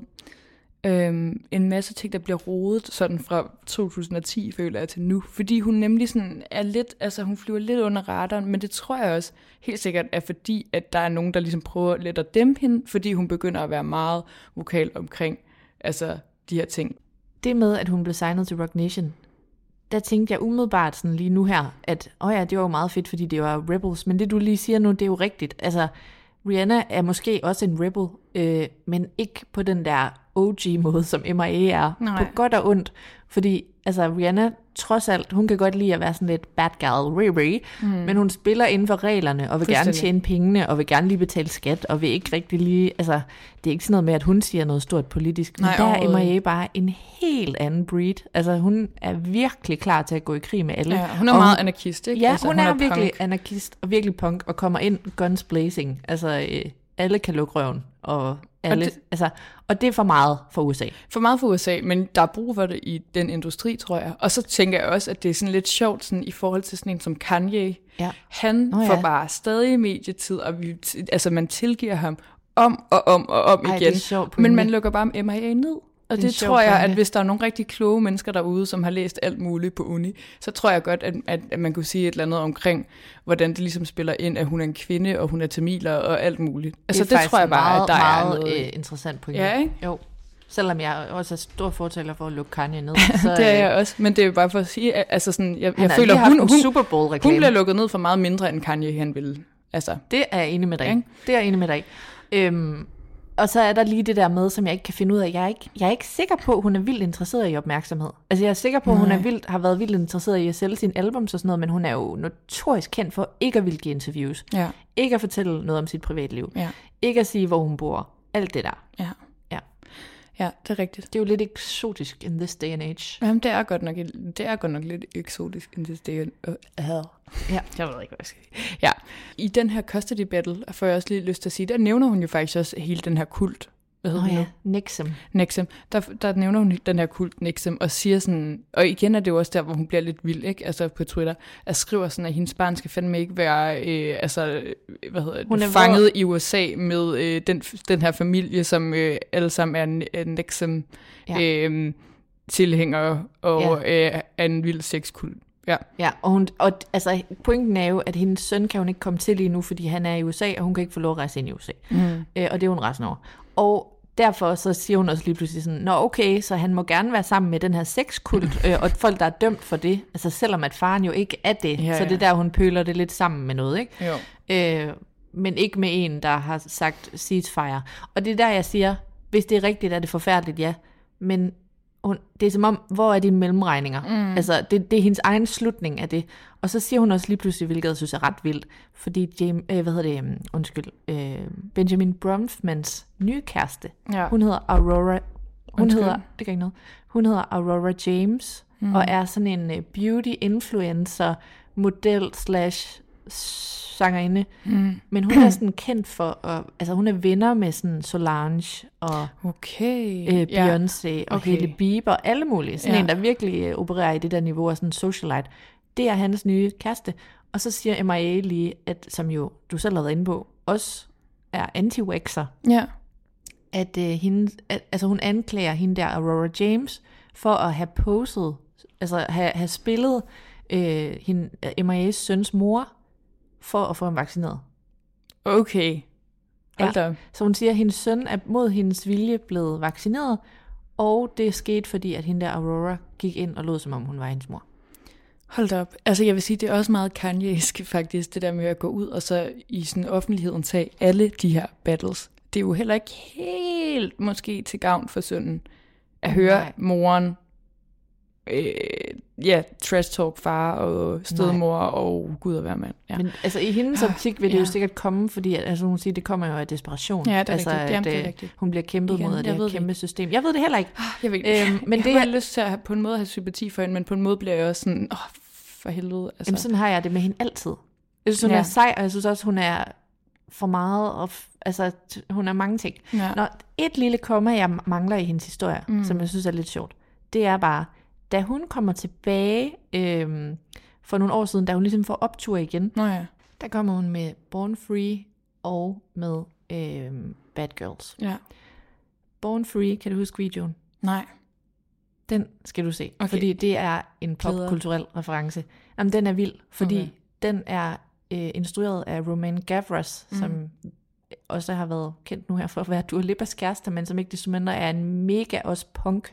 øhm, en masse ting, der bliver rodet sådan fra to tusind og ti, føler jeg, til nu. Fordi hun nemlig sådan er lidt, altså hun flyver lidt under radaren, men det tror jeg også helt sikkert er fordi, at der er nogen, der ligesom prøver lidt at dæmpe hende, fordi hun begynder at være meget vokal omkring altså de her ting. Det med, at hun blev signet til Rock Nation, der tænkte jeg umiddelbart sådan lige nu her, at åh ja, det var jo meget fedt, fordi det var Rebels, men det du lige siger nu, det er jo rigtigt. Altså, Rihanna er måske også en rebel, øh, men ikke på den der O G-måde, som M I A er. Nej. På godt og ondt. Fordi altså, Rihanna, trods alt, hun kan godt lide at være sådan lidt bad gal, Riri, mm. men hun spiller inden for reglerne, og vil gerne tjene pengene, og vil gerne lige betale skat, og vil ikke rigtig lige, altså, det er ikke sådan noget med, at hun siger noget stort politisk, men Nej, der er M I A bare en helt anden breed. Altså, hun er virkelig klar til at gå i krig med alle. Ja, hun er og meget hun, anarkist, ikke? Ja, altså, hun, hun er, er virkelig punk. anarkist, og virkelig punk, og kommer ind guns blazing. Altså, øh, alle kan lukke røven, og alle, og det, altså, og det er for meget for U S A. For meget for U S A, men der er brug for det i den industri, tror jeg. Og så tænker jeg også, at det er sådan lidt sjovt sådan, i forhold til sådan en som Kanye. Ja. Han oh, ja. får bare stadig medietid, og vi, altså, man tilgiver ham om og om og om Ej, igen. Sjovt, men man lukker bare M I A ned. Og det, det tror jeg, pointe. at hvis der er nogle rigtig kloge mennesker derude, som har læst alt muligt på uni, så tror jeg godt, at, at, at man kunne sige et eller andet omkring, hvordan det ligesom spiller ind, at hun er en kvinde, og hun er tamiler, og alt muligt. Altså det, det tror jeg bare, meget, at der meget, er noget... Øh, interessant pointe. Ja, ikke? Jo. Selvom jeg også er stor fortaler for at lukke Kanye ned. Så, det er jeg også, men det er jo bare for at sige, at, altså sådan, jeg, jeg har føler, hun, hun, Super Bowl hun bliver lukket ned for meget mindre, end Kanye han ville. Altså. Det er jeg enig med dig. Ja. Det er jeg enig med dig. Øhm, Og så er der lige det der med, som jeg ikke kan finde ud af. Jeg er ikke, jeg er ikke sikker på, at hun er vildt interesseret i opmærksomhed. Altså jeg er sikker på, at hun er vildt, har været vildt interesseret i at sælge sine albums og sådan noget, men hun er jo notorisk kendt for ikke at ville give interviews. Ja. Ikke at fortælle noget om sit privatliv. Ja. Ikke at sige, hvor hun bor. Alt det der. Ja. Ja. Ja, det er rigtigt. Det er jo lidt eksotisk in this day and age. Jamen, det er godt nok, det er godt nok lidt eksotisk in this day and age. Ja. Jeg ved ikke, hvad jeg skal sige. Ja. I den her custody battle, får jeg også lige lyst til at sige, der nævner hun jo faktisk også hele den her kult. Hvad hedder oh, det ja. Nixon. Nixon. Der, der nævner hun den her kult Nixon og siger sådan, og igen er det jo også der, hvor hun bliver lidt vild, ikke? Altså på Twitter, at skriver sådan, at hendes barn skal fandme ikke være, øh, altså, hvad hedder det, fanget hvor... i U S A med øh, den, den her familie, som øh, alle sammen er en Nixon ja. øh, tilhænger og ja. øh, er en vild sexkult. Ja. Ja, og, hun, og altså, pointen er jo, at hendes søn kan hun ikke komme til lige nu, fordi han er i U S A, og hun kan ikke få lov at rejse ind i U S A. Mm. Øh, og det er hun resten over. Og derfor så siger hun også lige pludselig sådan, nå okay, så han må gerne være sammen med den her sexkult, øh, og folk, der er dømt for det, altså selvom at faren jo ikke er det, ja, ja. Så det er der, hun pøler det lidt sammen med noget, ikke? Jo. Øh, men ikke med en, der har sagt ceasefire. Og det er der, jeg siger, hvis det er rigtigt, er det forfærdeligt, ja, men hun, det er som om, hvor er dine mellemregninger? Mm. Altså, det, det er hendes egen slutning af det. Og så siger hun også lige pludselig, hvilket jeg synes er ret vildt, fordi James, øh, hvad hedder det, undskyld, øh, Benjamin Bronfmans nye kæreste, ja. hun hedder Aurora, hun undskyld. hedder, det gør ikke noget, hun hedder Aurora James, mm. og er sådan en uh, beauty influencer, model slash sangerinde, mm. men hun er sådan kendt for, at, altså hun er venner med sådan Solange og okay. øh, Beyoncé ja. og okay. Hailey Bieber og alle mulige. Sådan ja. en, der virkelig øh, opererer i det der niveau af sådan socialite. Det er hans nye kæreste. Og så siger M I A lige, at, som jo du selv har været inde på, også er anti-waxer. Ja. At, øh, hende, at altså hun anklager hende der, Aurora James, for at have poset, altså have, have spillet øh, hende, M I A's søns mor, for at få ham vaccineret. Okay. Ja. Så hun siger, at hendes søn er mod hendes vilje blevet vaccineret, og det skete, fordi at hende der Aurora gik ind og lod, som om hun var hendes mor. Hold da op. Altså jeg vil sige, det er også meget Kanye'sk faktisk, det der med at gå ud og så i sådan offentligheden tage alle de her battles. Det er jo heller ikke helt måske til gavn for sønnen at høre Nej. moren, øh, ja, trash talk far og stedmor Nej. og gud og hver mand. Ja. Men altså i hendes optik vil det ja. jo sikkert komme, fordi altså, hun siger, det kommer jo af desperation. Ja, det er altså, rigtigt. Jamen, at, det er rigtigt. Hun bliver kæmpet Igen, mod det her kæmpe system. Jeg ved det heller ikke. Jeg ved ikke. Øhm, men jeg det har lyst til at have, på en måde have sympati for hende, men på en måde bliver jeg også sådan, åh, for helvede. Altså. Jamen sådan har jeg det med hende altid. Jeg synes, hun ja. er sej, og jeg synes også, hun er for meget, og f- altså hun er mange ting. Ja. Når et lille komma, jeg mangler i hendes historie, mm. som jeg synes er lidt sjovt, det er bare, da hun kommer tilbage øhm, for nogle år siden, da hun ligesom får optur igen, Nå ja. der kommer hun med Born Free og med øhm, Bad Girls. Ja. Born Free, kan du huske videoen? Nej. Den skal du se, okay. fordi det er en popkulturel reference. Jamen, den er vild, fordi okay. den er øh, instrueret af Romain Gavras, mm. som også har været kendt nu her for at være Dua Lipas kæreste, men som ikke desto mindre er en mega også punk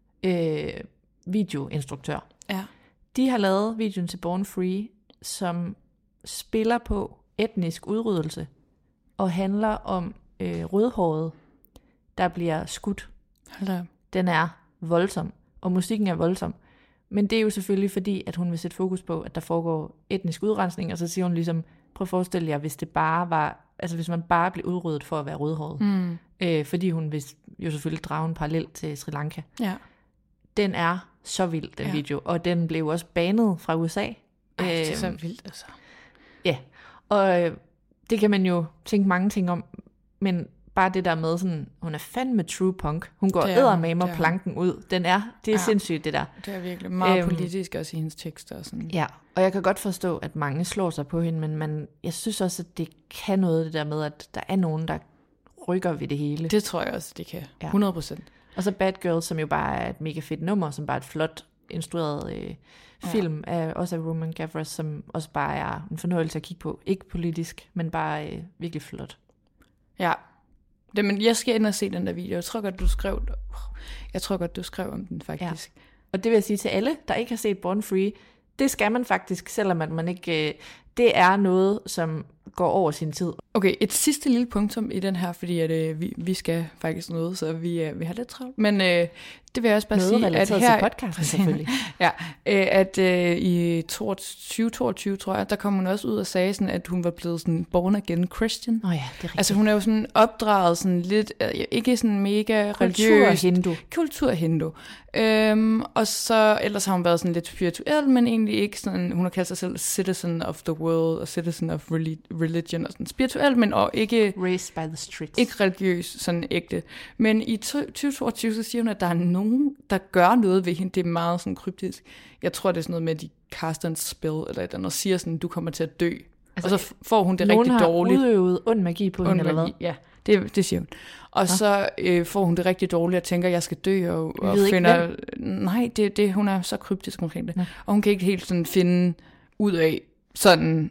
øh, videoinstruktør. Ja. De har lavet videoen til Born Free, som spiller på etnisk udryddelse, og handler om øh, rødhåret, der bliver skudt. Hold Den er voldsom, og musikken er voldsom. Men det er jo selvfølgelig fordi, at hun vil sætte fokus på, at der foregår etnisk udrensning, og så siger hun ligesom, prøv at forestille jer, hvis det bare var, altså hvis man bare blev udryddet for at være rødhåret. Mm. Øh, fordi hun vil jo selvfølgelig drage en parallel til Sri Lanka. Ja. Den er så vild, den ja. video, og den blev også banet fra U S A. Ej, det er så vildt, altså. Ja, og øh, det kan man jo tænke mange ting om, men bare det der med sådan, hun er fandme true punk. Hun går eddermame og planken ud. Den er, det er ja, sindssygt det der. Det er virkelig meget øhm, politisk også i hendes tekster. Og sådan. Ja, og jeg kan godt forstå, at mange slår sig på hende, men man, jeg synes også, at det kan noget det der med, at der er nogen, der rykker ved det hele. Det tror jeg også, det kan. hundrede procent. Og så Bad Girls, som jo bare er et mega fedt nummer, som bare er et flot instrueret øh, film, ja. af, også af Romain Gavras, som også bare er en fornøjelse at kigge på. Ikke politisk, men bare øh, virkelig flot. Ja. Det, men jeg skal ind og se den der video. Jeg tror godt, du skrev, jeg tror godt, du skrev om den faktisk. Ja. Og det vil jeg sige til alle, der ikke har set Born Free, det skal man faktisk, selvom at man ikke... Det er noget, som går over sin tid. Okay, et sidste lille punktum i den her, fordi at, øh, vi, vi skal faktisk noget, så vi, øh, vi har lidt travlt. Men øh, det vil jeg også bare noget sige, at her... Til podcasten, selvfølgelig. ja, øh, at øh, i tyve toogtyve, tror jeg, der kom hun også ud og sagde, sådan, at hun var blevet sådan born again Christian. Åh oh ja, det er rigtigt. Altså hun er jo sådan opdraget sådan lidt, øh, ikke sådan mega religiøs. Kulturhindu. Kulturhindu. Øhm, og så, ellers har hun været sådan lidt spirituel, men egentlig ikke sådan, hun har kaldt sig selv citizen of the world, og citizen of religion, og sådan spirituel, men og ikke... Raised by the streets. Ikke religiøs, sådan ægte. Men i tyve toogtyve, så siger hun, at der er nogen, der gør noget ved hende. Det er meget sådan kryptisk. Jeg tror, det er sådan noget med, at de kaster en spell, eller et andet, og siger sådan, du kommer til at dø. Altså, og så får hun det rigtig dårligt. Nogen har udøvet ond magi på hende, eller hvad? Ja, det, det siger hun. Og ja. så øh, får hun det rigtig dårligt, og tænker, at jeg skal dø, og, og finder... Nej, det, det, hun er så kryptisk omkring det. Ja. Og hun kan ikke helt sådan finde ud af sådan...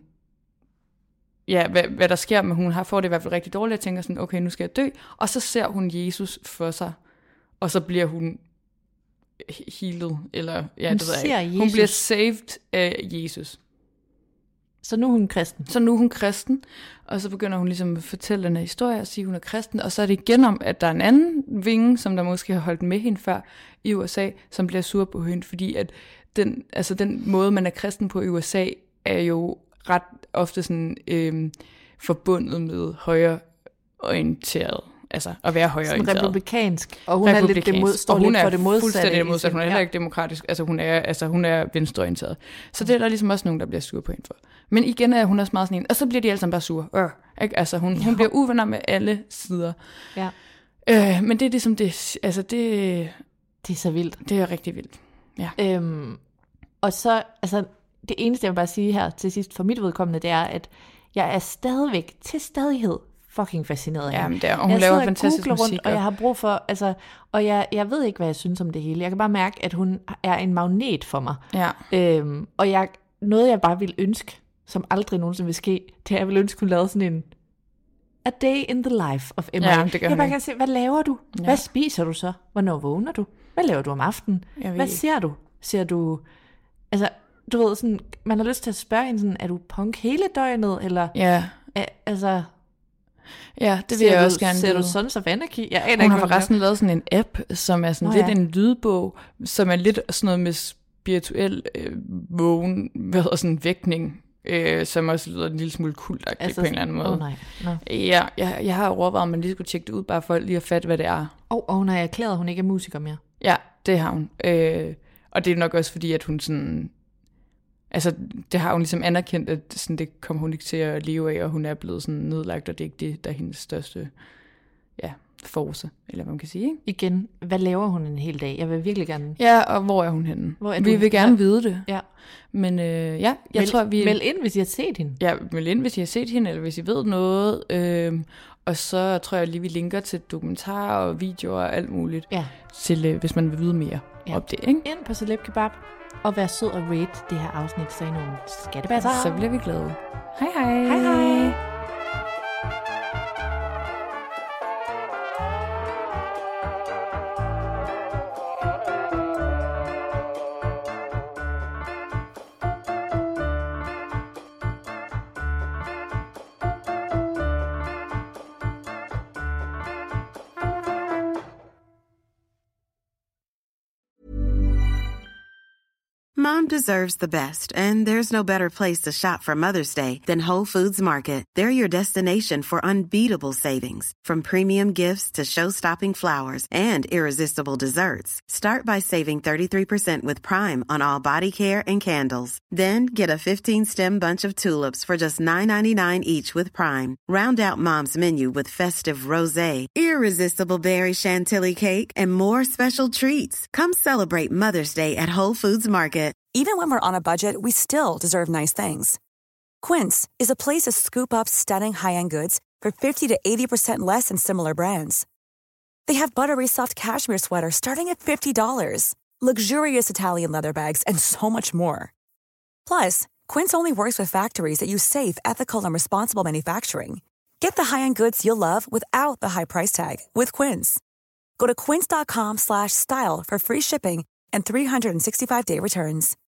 Ja, hvad, hvad der sker, men hun har får det i hvert fald rigtig dårligt, og tænker sådan, okay, nu skal jeg dø. Og så ser hun Jesus for sig, og så bliver hun healed, eller ja, hun det ved jeg ikke. Hun bliver saved af Jesus. Så nu er hun kristen? Så nu er hun kristen, og så begynder hun ligesom at fortælle den her historie, og sige, at hun er kristen, og så er det igen om, at der er en anden vinge, som der måske har holdt med hende før i U S A, som bliver sur på hende, fordi at den, altså den måde, man er kristen på i U S A, er jo ret ofte sådan øh, forbundet med højreorienteret. Altså at være højreorienteret. Sådan republikansk. Og hun er lidt det mod, står lidt for det modsatte. Fuldstændig det modsatte. Hun er heller ikke demokratisk. Altså hun er, altså, hun er venstreorienteret. Så det er der ligesom også nogen, der bliver sure på hende for. Men igen er hun også meget sådan en. Og så bliver de alle sammen bare sure. Øh, ikke? Altså hun, hun bliver uvenner med alle sider. Ja. Øh, men det er ligesom det. Altså det... Det er så vildt. Det er rigtig vildt. Ja. Øhm, og så... Altså, det eneste, jeg vil bare sige her til sidst for mit vedkommende, det er, at jeg er stadigvæk til stadighed fucking fascineret af ja, hende. Det er, og hun jeg laver fantastisk musik. Rundt, og jeg har brug for, altså, og jeg, jeg ved ikke, hvad jeg synes om det hele. Jeg kan bare mærke, at hun er en magnet for mig. Ja. Øhm, og jeg, noget, jeg bare vil ønske, som aldrig nogensinde vil ske, det er, at jeg vil ønske, hun lavede sådan en a day in the life of Emma. Ja, det gør jeg bare ikke. kan se, hvad laver du? Ja. Hvad spiser du så? Hvornår vågner du? Hvad laver du om aftenen? Hvad ser du? Ser du... Altså, du ved, sådan, man har lyst til at spørge hende sådan, er du punk hele døgnet? Eller, ja. Er, altså... Ja, det vil jeg du, også gerne Ser vide. du Sons of Anarchy? Jeg Hun har forresten lavet sådan en app, som er sådan Nå, lidt ja. en lydbog, som er lidt sådan noget med spirituel øh, vågen, hvad hedder sådan vækning, øh, som også lyder en lille smule kultagtigt altså, på en eller anden måde. Åh oh, nej. No. Ja, jeg, jeg har overvejet, om man lige skulle tjekke det ud, bare for lige at fatte, hvad det er. Åh oh, oh, nej, jeg erklærede, hun ikke er musiker mere. Ja, det har hun. Øh, og det er nok også fordi, at hun sådan... Altså, det har hun ligesom anerkendt, at sådan, det kommer hun ikke til at leve af, og hun er blevet sådan nedlagt, og det er ikke det, der er hendes største ja, force, eller hvad man kan sige. Ikke? Igen, hvad laver hun en hel dag? Jeg vil virkelig gerne... Ja, og hvor er hun henne? Hvor er vi du? vil gerne ja. vide det. Ja. Men øh, ja, jeg meld, tror, vi... Meld ind, hvis I har set hende. Ja, meld ind, hvis I har set hende, eller hvis I ved noget. Øh, og så tror jeg lige, vi linker til dokumentarer og videoer og alt muligt, ja. til, øh, hvis man vil vide mere ja. om det. Ikke? Ind på Celeb Kebab. Og vær sød og rate det her afsnit, så I nogle skattebasser. Så bliver vi glade. Hej hej. Hej hej. Mom deserves the best, and there's no better place to shop for Mother's Day than Whole Foods Market. They're your destination for unbeatable savings, from premium gifts to show-stopping flowers and irresistible desserts. Start by saving thirty-three percent with Prime on all body care and candles. Then get a fifteen-stem bunch of tulips for just nine ninety-nine each with Prime. Round out Mom's menu with festive rosé, irresistible berry chantilly cake, and more special treats. Come celebrate Mother's Day at Whole Foods Market. Even when we're on a budget, we still deserve nice things. Quince is a place to scoop up stunning high-end goods for fifty to eighty percent less than similar brands. They have buttery soft cashmere sweaters starting at fifty dollars, luxurious Italian leather bags, and so much more. Plus, Quince only works with factories that use safe, ethical, and responsible manufacturing. Get the high-end goods you'll love without the high price tag with Quince. Go to quince.com slash style for free shipping and three sixty-five day returns.